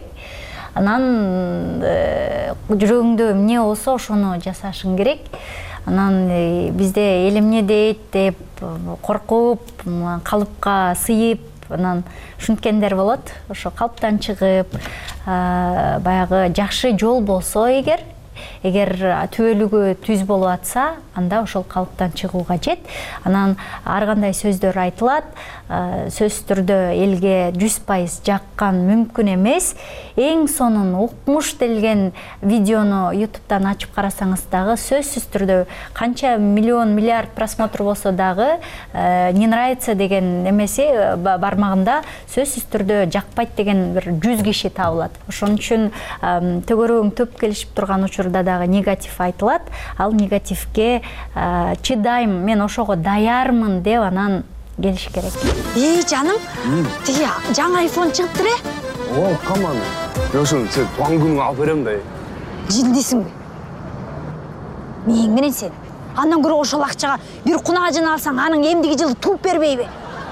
Анан жүрөгүңдө эмне болсо ошону жасашың керек. Анан бизде эл эмне дейт деп коркуп, калыпка сыйып, анан ушинткендер болот. Ошо калыптан чыгып, баягы жакшы жол болсо эгер, эгер түбөлүгү түз болуп атса, анда ошол калыптан чыгуу кажет. Анан ар кандай сөздөр айтылат, сөзсүз түрдө элге жүз пайыз жаккан мүмкүн эмес. Эң сонун укмуш делген видеону ютубтан ачып карасаңыз дагы сөзсүз түрдө канча миллион миллиард просмотр болсо дагы не нравится деген эмеси бармагында сөзсүз түрдө жакпайт деген бир жүз киши табылат. Ошон үчүн төгөрөгүң төп келишип турган учурда дагы негатив айтылат. Ал негативге чыдайм, мен ошого даярмын деп анан келиш керек.
Эй, жаным, тиги жаңы айфон чыгыптыр э?
О, каман. Ошол сен туган күнүңө алып берем да.
Жиндисиңби? Мен менен сен. Андан көрө ошол акчага бир кунажын алсаң, анын эмдиги жылы тууп бербейби?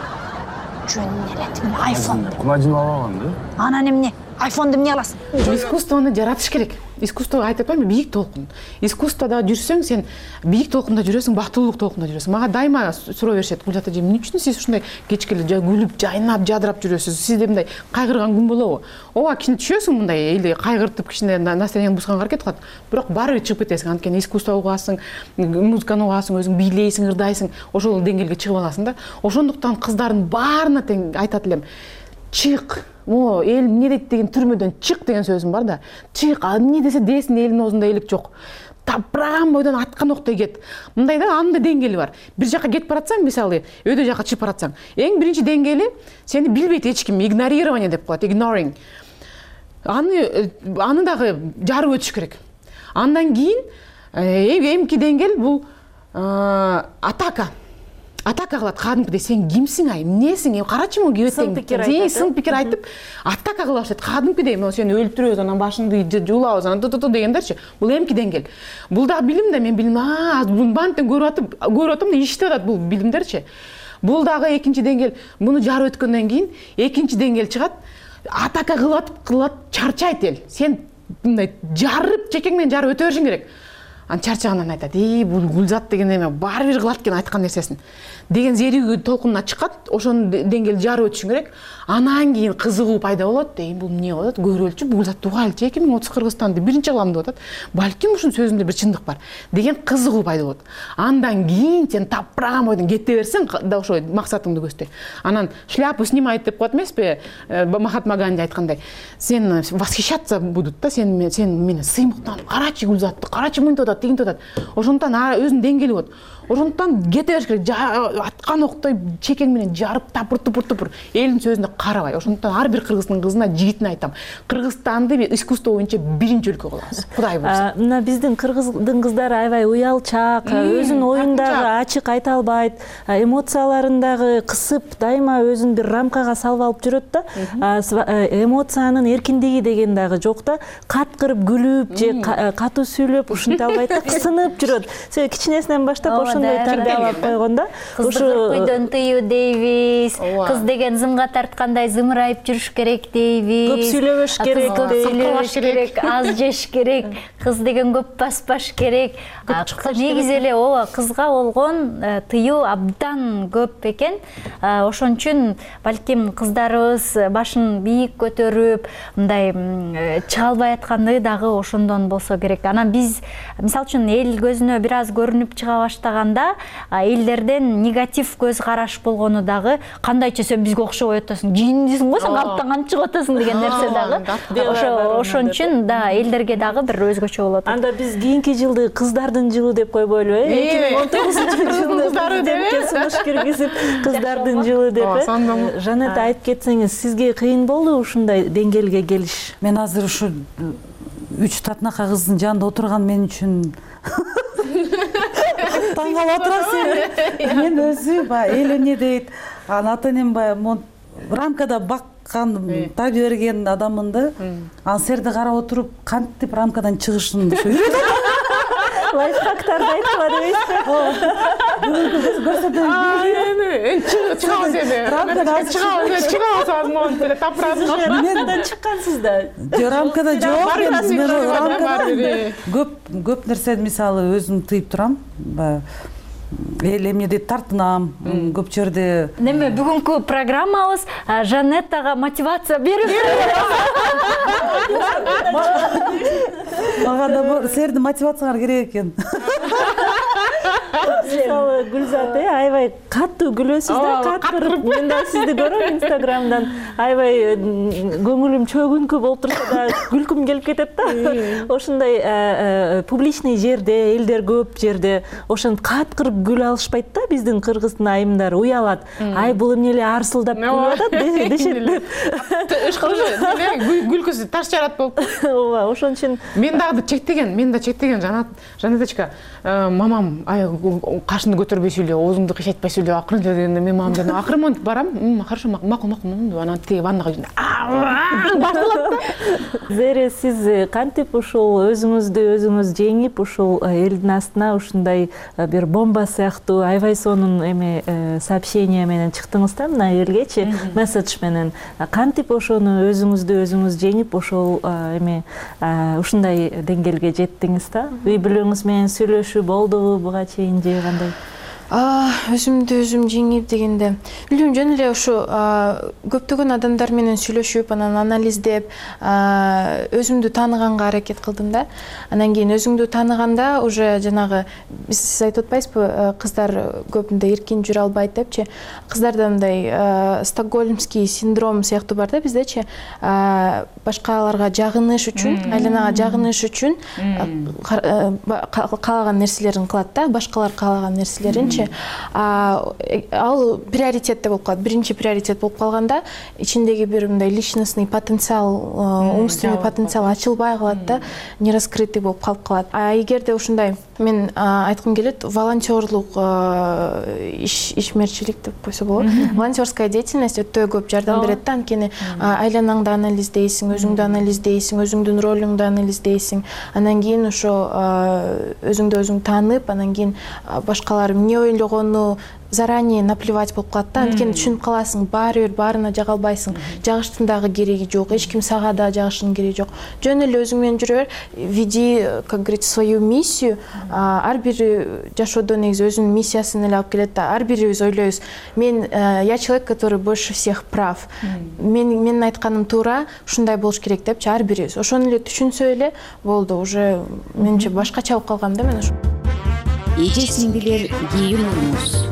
Жөн эле айфон.
Кунажын алган да?
Анан эмне? Айфонду эмне аласың?
Искусствону жаратыш керек. Искусство айтып атпаймынбы, бийик толкун. Искусствода жүрсөң, сен бийик толкунда жүрөсүң, бактылуулук толкунда жүрөсүң. Мага дайыма суроо беришет, Гүлжат эже, эмне үчүн сиз ушундай кечкеле күлүп, жайнап, жадырап жүрөсүз? Сизде мындай кайгырган күн болобу? Ооба, кичине түшөсүң мындай, элди кайгыртып, кичине настроениеңди бузганга аракет кылат. Бирок баары бир чыгып кетесиң, анткени искусство угасың, музыканы угасың, өзүң бийлейсиң, ырдайсың, ошол деңгээлге чыгып аласың да. Ошондуктан кыздардын баарына тең айтат элем, чык. О, эл эмне дейт деген түрмөдөн чык деген сөзүм бар да. Чык, эмне десе десин, элдин оозунда элик жок. Тапраган бойдон аткан октой кет. Мындай да, анын да деңгээли бар. Бир жака кетип баратсаң, мисалы, өйдө жака чыгып баратсаң, эң биринчи деңгээли сени билбейт эч ким, игнорирование деп коет, ignoring. Аны аны дагы жарып өтүш керек. Андан кийин эмки деңгэл бул атака. Атака кылат, кадимкидей, сен кимсиң ай, эмнесиң, карачы могу кебетең. Сын пикир айтып, атака кыла баштайт. Кадимкидей, мен сени өлтүрөбүз, анан башыңды жуулабыз, анан ту-ту-ту дегендерчи. Бул эмки деңгел. Бул дагы билим да, мен билим, а, бул бантен көрүп атып, көрүп атам да иштеп атат бул билимдерчи. Бул дагы экинчи деңгел. Муну жарып өткөндөн кийин экинчи деңгел чыгат. Атака кылат, кылат, чарчайт эл. Сен мындай жарып, чекең менен жарып өтө беришиң керек. анан чарчагандан айтат, эй, бул Гүлзат деген эме баары бир кылат экен айткан нерсесин деген зеригүү толкунуна чыкат. Ошонун деңгээлди жарып өтүшүң керек. Анан кийин кызыгуу пайда болот. Эй, бул эмне болот? Көрөлчү, Гүлзат тугайлчы эки миң отуз Кыргызстанды биринчи кылам деп атат. Балким ушунун сөзүндө бир чындык бар деген кызыгуу пайда болот. Андан кийин сен таппыраган бойдон кете берсең, да ошо максатыңды көздөй. Анан шляпу снимать деп коет эмеспи? Махатма Ганди айткандай. Сен восхищаться будут да, сен сен мени сыймыктанып, карачы Гүлзатты, карачы мынтип атат, тигинтип атат. Ошондон өзүнүн деңгээли болот. Ошондон кете бериш керек. Аткан октой чекең менен жарып тапыр тупур тупур элдин сөзүнө карабай. Ошондон ар бир кыргыздын кызына, жигитине айтам. Кыргызстанды искусство боюнча биринчи өлкө кылабыз. Кудай буйрса.
Мына биздин кыргыздын кыздары аябай уялчак, өзүнүн оюн дагы ачык айта албайт, эмоцияларын дагы кысып, дайыма өзүн бир рамкага салып алып жүрөт да. Эмоциянын эркиндиги деген дагы жок да. Каткырып күлүп же катуу сүйлөп ушинте албайт да, кысынып жүрөт. Себеби кичинесинен баштап ошондой тарбиялап койгон да.
Кыздык күйдөн тыюу дейбиз. Кыз деген зымга тарткандай зымырайып жүрүш керек дейбиз.
Көп сүйлөбөш керек,
сүйлөбөш керек, аз жеш керек. Кыз деген көп баспаш керек. Негизи эле ооба, кызга болгон тыюу абдан көп экен. Ошон үчүн балким кыздарыбыз башын бийик көтөрүп, мындай чыга албай атканы дагы ошондон болсо керек. Анан биз мисалы үчүн эл көзүнө бир аз көрүнүп чыга баштаганда элдерден негатив көз караш болгону дагы, кандайча сен бизге окшобой атасың, жийиндисиң го, сен калыптан кантип чыгып атасың деген нерсе дагы. Ошо ошон үчүн да элдерге дагы бир өзгөчө болот.
Анда биз кийинки жылды кыздардын жылы деп койбойлу, э? эки миң он тогузунчу жылды президентке сунуш киргизип, кыздардын жылы деп, э? Жанет, айтып кетсеңиз, сизге кыйын болду ушундай деңгээлге келиш?
Мен азыр ушу үч татынака кыздын жанында отурган мен үчүн таң калып отурасың. Мен өзү баягы эл эмне дейт, анан ата энем баягы рамкада баккан, тарбия берген адаммын да. Анан силерди карап отуруп, кантип рамкадан чыгышымды үйрөнөт.
Лайфхактарды айтыла дебейсизби?
Бүгүнкү көрсөтөм. Чыга алсам, рамкадан чыга алсам, монтеле тапырасың.
Рамкадан чыккансыз да.
Рамкада жок, мен рамкада көп көп нерсени мисалы өзүм тыйып турам. Эл эмне дейт, тартынам, көп жерде.
Неме бүгүнкү программабыз Жанеттага мотивация берүү.
Мага да силердин мотивацияңар керек экен.
Мисалы Гүлзат, аябай катуу күлөсүз да, каткырып. Мен да сизди көрөм Инстаграмдан. Аябай көңүлүм чөгүнкү болуп турса да күлкүм келип кетет да. Ошондой публичный жерде, элдер көп жерде ошентип каткырып күлө алышпайт да, биздин кыргыздын айымдары уялат. Ай, бул эмне эле арсылдап күлүп атат дешет деп.
Күлкүсү таш жарат болуп.
Ооба, ошон үчүн
мен дагы чектеген, мен да чектеген Жанат, Жанеточка, мамам ай кашыңды көтөрбөй сүйлө, оозуңду кыйшайтпай сүйлө, акырын сүйлө дегенде мен мамамдан акырын барам, хорошо, макул, макул, анан тиги ваннага жүрүп башталат да.
Зере, сиз кантип ушул өзүңүздү өзүңүз жеңип, ушул элдин астына ушундай бир бомба сыяктуу аябай сонун эме сообщение менен чыктыңыз да, мына элгечи, месседж менен. Кантип ошону өзүңүздү өзүңүз жеңип, ошол эме ушундай деңгээлге жеттиңиз да? Үй бүлөңүз менен сүйлөшүү болдубу буга чейин же кандай?
Өзүмдү өзүм жеңип дегенде, билбейм, жөн эле ушу көптөгөн адамдар менен сүйлөшүп, анан анализдеп, өзүмдү тааныганга аракет кылдым да. Анан кийин өзүңдү тааныганда уже жанагы биз сиз айтып атпайсызбы, кыздар көбүндө эркин жүрө албайт депчи. Кыздарда мындай стокгольмский синдром сыяктуу бар да биздечи. Башкаларга жагыныш үчүн, айланага жагыныш үчүн каалаган нерселерин кылат да, башкалар каалаган нерселеринчи. Ал приоритетте болуп калат. Биринчи приоритет болуп калганда, ичиндеги бир мындай личностный потенциал, умственный потенциал ачылбай калат да, нераскрытый болуп калып калат. А эгерде ушундай, мен айткым келет, волонтерлук ишмерчилик деп койсо болот. Волонтерская деятельность өтө көп жардам берет да, анткени айланаңды анализдейсиң, өзүңдү анализдейсиң, өзүңдүн ролуңду анализдейсиң. Анан кийин ошо өзүңдү өзүң таанып, анан кийин башкалар эмне ойлогону, заранее наплевать болуп калат да. Анткени түшүнүп каласың, баары бир баарына жага албайсың. Жагыштын дагы кереги жок, эч ким сага да жагышынын кереги жок. Жөн эле өзүң менен жүрө бер, веди, как говорится, свою миссию. Ар бири жашоодо негизи өзүнүн миссиясын эле алып келет да. Ар бирибиз ойлойбуз, мен я человек, который больше всех прав. Мен менин айтканым туура, ушундай болуш керек депчи ар бирибиз. Ошону эле түшүнсө эле болду, уже менимче башкача болуп калгам да мен ушу.
Эже сиңдилер кийин уруңуз.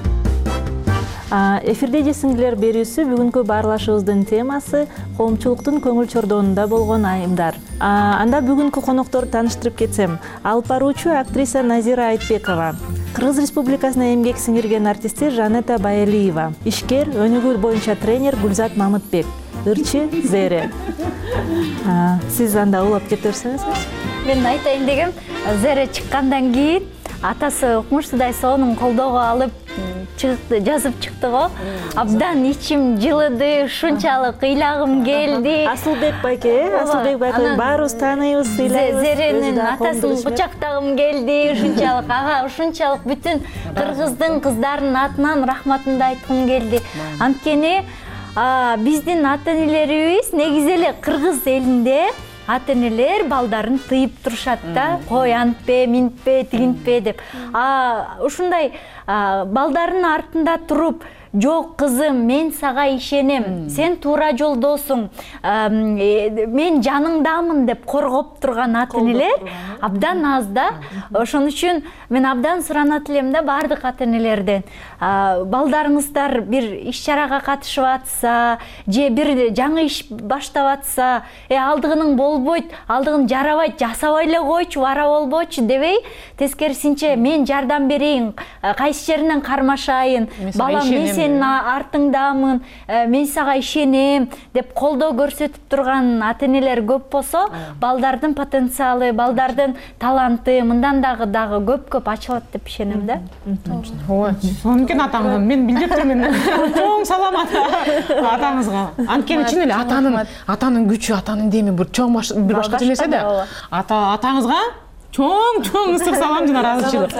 Эфирде эже сиңдилер берүүсү бүгүнкү баарлашыбыздын темасы коомчулуктун көңүл чордоонунда болгон айымдар. Анда бүгүнкү коноктор тааныштырып кетсем, алып баруучу актриса Назира Айтбекова, Кыргыз Республикасына эмгек сиңирген артисти Жанета Байалиева, ишкер, өнүгүү боюнча тренер Гүлзат Мамытбек, ырчы Зере. Сиз анда улап кете берсеңиз.
Мен айтайын дегем, Зере чыккандан кийин атасы укмуштуудай сонун колдоого алып чыкты, жазып чыкты го. Абдан ичим жылыды, ушунчалык ыйлагым келди.
Асылбек байке, Асылбек байке баарыбыз тааныйбыз, ыйлайбыз.
Зеренин атасын кучактагым келди, ушунчалык ага, ушунчалык бүтүн кыргыздын кыздарынын атынан рахматымды айткым келди. Анткени биздин ата-энелерибиз негизи эле кыргыз элинде ата-энелер балдарын тыйып турушат да, кой антпе, минтпе, тигинтпе деп. Ушундай балдарын артында туруп, жок кызым, мен сага ишенем, сен туура жолдосуң, мен жаныңдамын деп коргоп турган ата-энелер абдан аз да. Ошон үчүн мен абдан суранат элем да баардык ата-энелерден. Балдарыңыздар бир иш-чарага катышып атса, же бир жаңы иш баштап атса, э алдыгының болбойт, алдыгын жарабайт, жасабай эле койчу, бара болбочу дебей, тескерисинче мен жардам берейин, кайсы жеринен кармашайын, балам мен сенин артыңдамын, мен сага ишенем деп колдоо көрсөтүп турган ата-энелер көп болсо, балдардын потенциалы, балдардын таланты мындан дагы дагы көп-көп ачылат деп ишенем да.
Ой, сонун атаңыздан мен билдеп турмун. Чоң салам атаңызга. Анткени чын эле атанын атанын күчү, атанын деми бир чоң бир башкача нерсе да. Ата атаңызга чоң-чоң ысык салам жана ыраазычылык.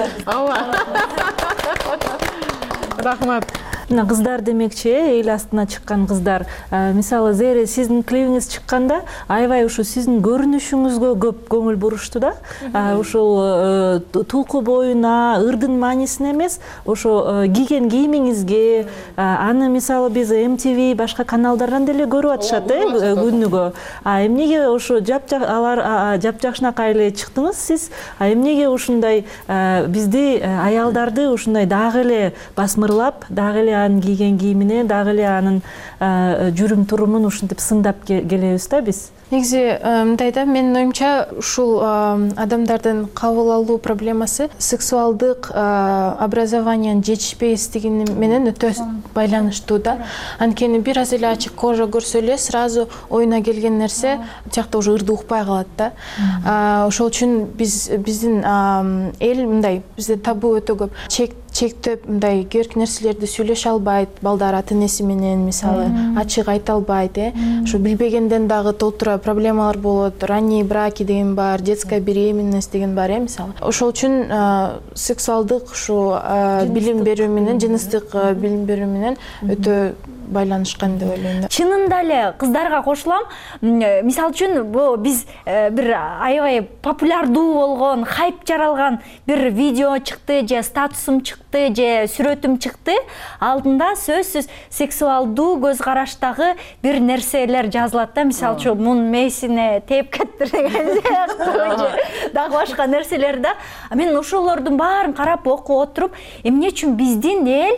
Рахмат.
Кыздар демекчи, эл астына чыккан кыздар. Мисалы, Зере, сиздин клибиңиз чыкканда, аябай ушу сиздин көрүнүшүңүзгө көп көңүл бурушту да. Ушул тулку боюна, ырдын маанисине эмес, ошо кийген кийимиңизге, аны мисалы биз эм ти ви башка каналдардан деле көрүп атышат, э, күнүгө. А эмнеге ошо жапжак алар жапжакшынакай эле чыктыңыз сиз? А эмнеге ушундай бизди аялдарды ушундай дагы эле басмырлап, дагы эле анын кийген кийимине, дагы эле анын жүрүм турумун ушинтип сындап келебиз да биз?
Негизи мындай да, менин оюмча ушул адамдардын кабыл алуу проблемасы сексуалдык образованиянын жетишпестиги менен өтө байланыштуу да. Анткени бир аз эле ачык кожа көрсө эле сразу оюна келген нерсе тиякта уже ырды укпай калат да. Ошол үчүн биз биздин эл мындай, бизде табу өтө көп. Чек чектеп мындай керк нерселерди сүйлөшө албайт, балдар ата-энеси менен мисалы ачык айта албайт, э. Ошо билбегенден дагы толтура проблемалар болот, ранние браки деген бар, детская беременность деген бар, э, мисалы. Ошол үчүн сексуалдык ушу билим берүү менен, жыныстык билим берүү менен өтө байланышкан деп ойлойм да.
Чынында эле кыздарга кошулам. Мисалы үчүн биз бир аябай популярдуу болгон, хайп жаралган бир видео чыкты, же статусум чыкты, же сүрөтүм чыкты. Алдында сөзсүз сексуалдуу көз караштагы бир нерселер жазылат да. Мисалы үчүн мун мээсине тээп кетти деген же дагы башка нерселер да. Мен ошолордун баарын карап окуп отуруп, эмне үчүн биздин эл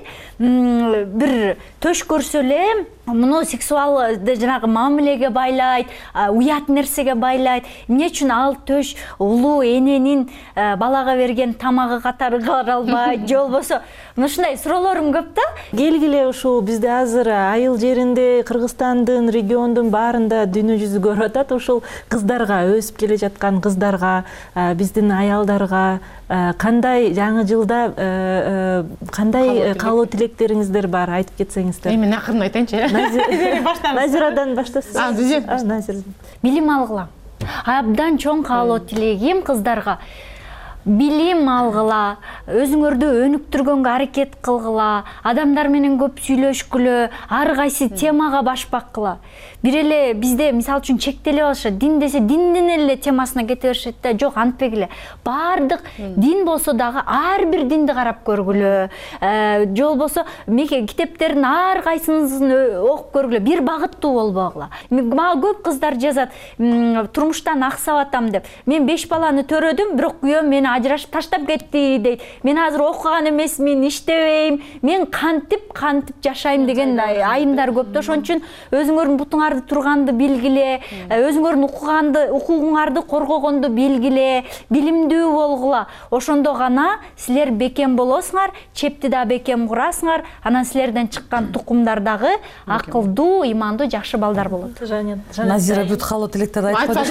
бир төш көрсө эле муну сексуал жанагы мамилеге байлайт, уят нерсеге байлайт. Эмне үчүн ал төш улуу эненин балага берген тамагы катары кара албайт, же болбосо ушундай суроолорум көп да.
Келгиле ушул бизде азыр айыл жеринде, Кыргызстандын, региондун баарында дүйнө жүзү көрүп атат. Ушул кыздарга, өсүп келе жаткан кыздарга, биздин аялдарга кандай жаңы жылда кандай каалоо тилектериңиздер бар, айтып кетсеңиздер.
Мен акырын айтайынчы.
Назирадан баштасыз.
Билим алгыла. Абдан чоң каалоо тилегим кыздарга. билим алгыла, өзүңөрдү өнүктүргөнгө аракет кылгыла, адамдар менен көп сүйлөшкүлө, ар кайсы темага башпаккыла. Бир эле бизде мисалы үчүн чектелип алышат. Дин десе диндин эле темасына кете беришет да. Жок, антпек эле. Баардык дин болсо дагы ар бир динди карап көргүлө. Же болбосо китептердин ар кайсысын окуп көргүлө. Бир багыттуу болбогула. Мага көп кыздар жазат, турмуштан аксап атам деп. Мен беш баланы төрөдүм, бирок күйөөм мени ажырашып таштап кетти дейт. Мен азыр окуган эмесмин, иштебейм. Мен кантип кантип жашайм деген айымдар көп да. Ошон үчүн өзүңөрдүн бутуңарды турганды белгиле, өзүңөрдүн укуганды, укугуңарды коргогонду белгиле, билимдүү болгула. Ошондо гана силер бекем болосуңар, чепти да бекем курасыңар, анан силерден чыккан тукумдар дагы акылдуу, имандуу, жакшы балдар болот.
Назира бүт халоо тилектерди айтып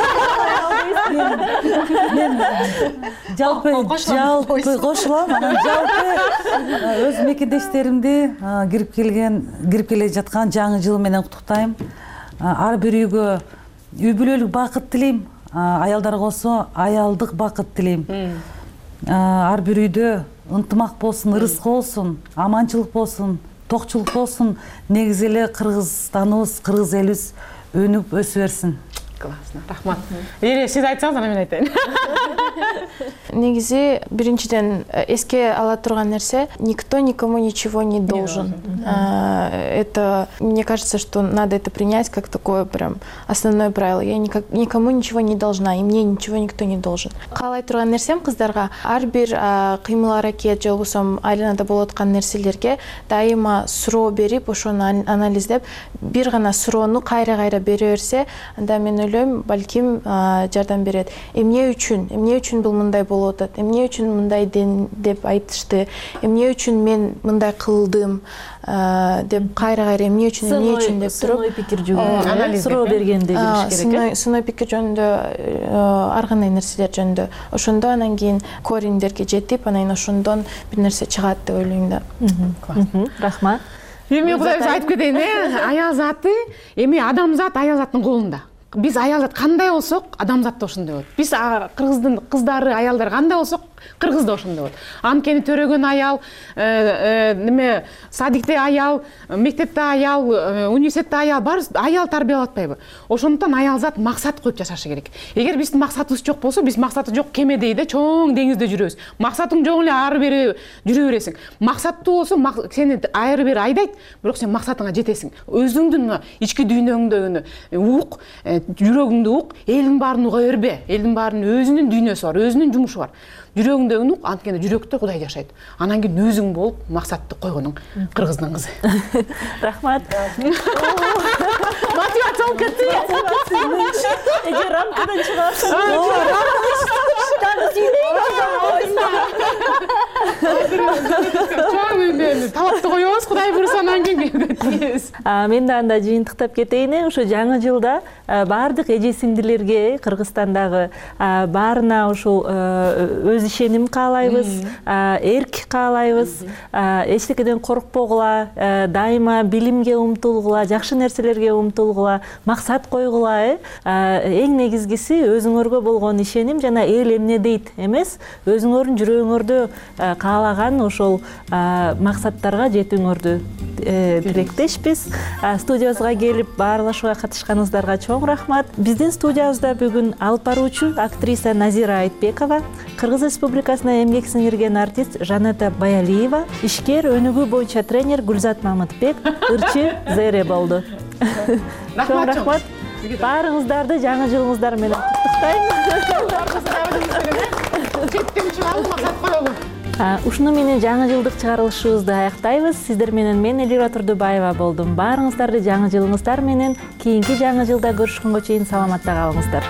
мен жалпы жалпы кошулам, анан жалпы өз мекендештеримди кирип келген кирип келе жаткан жаңы жыл менен куттуктайм. Ар бир үйгө үй бүлөлүк бакыт тилейм, аялдарга болсо аялдык бакыт тилейм. Ар бир үйдө ынтымак болсун, ырыскы болсун, аманчылык болсун, токчулук болсун. Негизи эле Кыргызстаныбыз, кыргыз элибиз өнүп өсө берсин.
Классно, рахмат. Лилия, сиз айтсаңыз, анан мен айтайын.
Негизи биринчиден эске ала турган нерсе, никто никому ничего не должен. Это, мне кажется, что надо это принять как такое прям основное правило. Я никому ничего не должна, и мне ничего никто не должен. Каалай турган нерсем кыздарга ар бир кыймыл аракет же болбосо айланада болуп аткан нерселерге дайыма суроо берип, ошону анализдеп, бир гана суроону кайра-кайра бере берсе, анда мен ойлойм, балким жардам берет. Эмне үчүн, эмне үчүн бул мындай болуп атат, эмне үчүн мындай деп айтышты, эмне үчүн мен мындай кылдым деп кайра-кайра эмне үчүн, эмне үчүн деп туруп
сыной пикир жөнүндө суроо бергенди билиш керек.
Сыной пикир жөнүндө, ар кандай нерселер жөнүндө. Ошондо анан кийин кориндерге жетип, анан ошондон бир нерсе чыгат деп ойлойм да.
Рахмат.
Мен кудайыбыз айтып кетейин, аял заты эми адамзат аял заттын колунда. Биз аялдар кандай болсок, адамзат да ошондой болот. Биз кыргыздын кыздары, аялдар кандай болсок, кыргыз да ошондой болот. Анткени төрөгөн аял, неме, садикте аял, мектепте аял, университетте аял, баары аял тарбиялап атпайбы? Ошондуктан аялзат максат коюп жашашы керек. Эгер биздин максатыбыз жок болсо, биз максаты жок кемедейде, чоң деңизде жүрөбүз. Максатың жок эле ары бери жүрө бересиң. Максаттуу болсо, сени ары бери айдайт, бирок сен максатыңа жетесиң. Өзүңдүн ички дүйнөңдөгүнү ук, жүрөгүңдү ук, элдин баарын уга бербе. Элдин баарынын өзүнүн дүйнөсү бар, өзүнүн жумушу бар. Жүрөгүңдөгүнү ук, анткени жүрөктө Кудай жашайт. Анан кийин өзүң болуп максатты койгонуң кыргыздын кызы.
Рахмат.
Мотивация болуп кетти.
Эгер рамкадан чыгасаң,
талапты коебуз, Кудай буйруса анан кийин кетебиз.
Мен да анда жыйынтыктап кетейин. Ушу жаңы жылда баардык эже сиңдилерге Кыргызстандагы баарына ушул өз ишеним каалайбыз, эрк каалайбыз, эчтекеден коркпогула, дайыма билимге умтулгула, жакшы нерселерге умтулгула, максат койгула. Эң негизгиси өзүңөргө болгон ишеним жана эл эмне дейт эмес, өзүңөрдүн жүрөгүңөрдө каалаган ошол максаттарга жетүүңөрдү тилектешпиз. Студиябызга келип баарлашууга катышканыңыздарга чоң рахмат. Биздин студиябызда бүгүн алып баруучу актриса Назира Айтбекова, Кыргыз Республикасына эмгек сиңирген артист Жаната Баялиева, ишкер өнүгүү боюнча тренер Гүлзат Мамытбек, ырчы Зере болду. Чоң рахмат. Баарыңыздарды жаңы жылыңыздар менен куттуктайм. Ушуну менен жаңы жылдык чыгарылышыбызды аяктайбыз. Сиздер менен мен Элира Турдубаева болдум. Баарыңыздарды жаңы жылыңыздар менен кийинки жаңы жылда көрүшкөнгө чейин саламатта калыңыздар.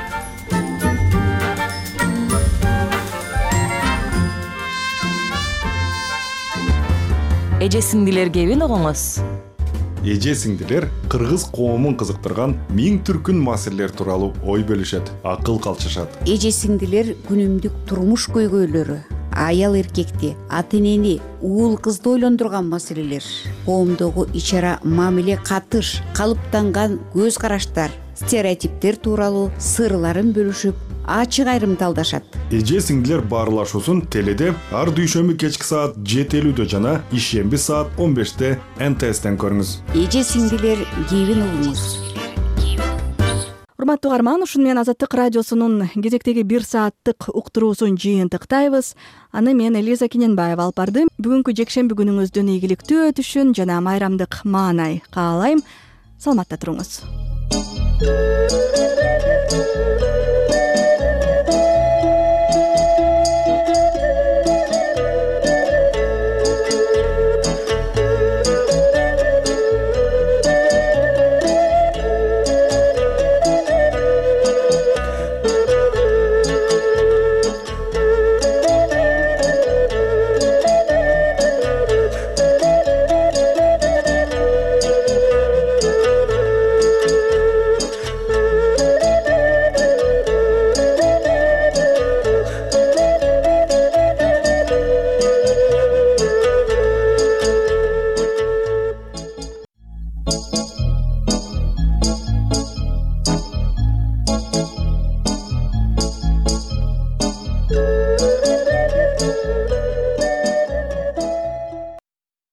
Эже сиңдилер кебин угуңуз.
Эже сиңдилер кыргыз коомун кызыктырган миң түркүн маселелер тууралуу ой бөлүшөт, акыл калчышат.
Эже сиңдилер күнүмдүк турмуш көйгөйлөрү, аял эркекти, ата энени, уул кызды ойлондурган маселелер, коомдогу ичара мамиле катыш, калыптанган көз караштар, стереотиптер тууралуу сырларын бөлүшүп, ачык айрымдалдашат.
Эже сиңдилер баарлашуусун теледе ар дүйшөмбү кечки саат жети элүүдө жана ишемби саат он беште эн тэ эстен көрүңүз.
Эже сиңдилер кебин угуңуз.
Урматтуу угарман, ушуну менен Азаттык радиосунун кезектеги бир сааттык уктуруусун жыйынтыктайбыз. Аны мен Элиза Кененбаева алып бардым. Бүгүнкү жекшемби күнүңүздүн ийгиликтүү өтүшүн жана майрамдык маанай каалайм. Саламатта туруңуз.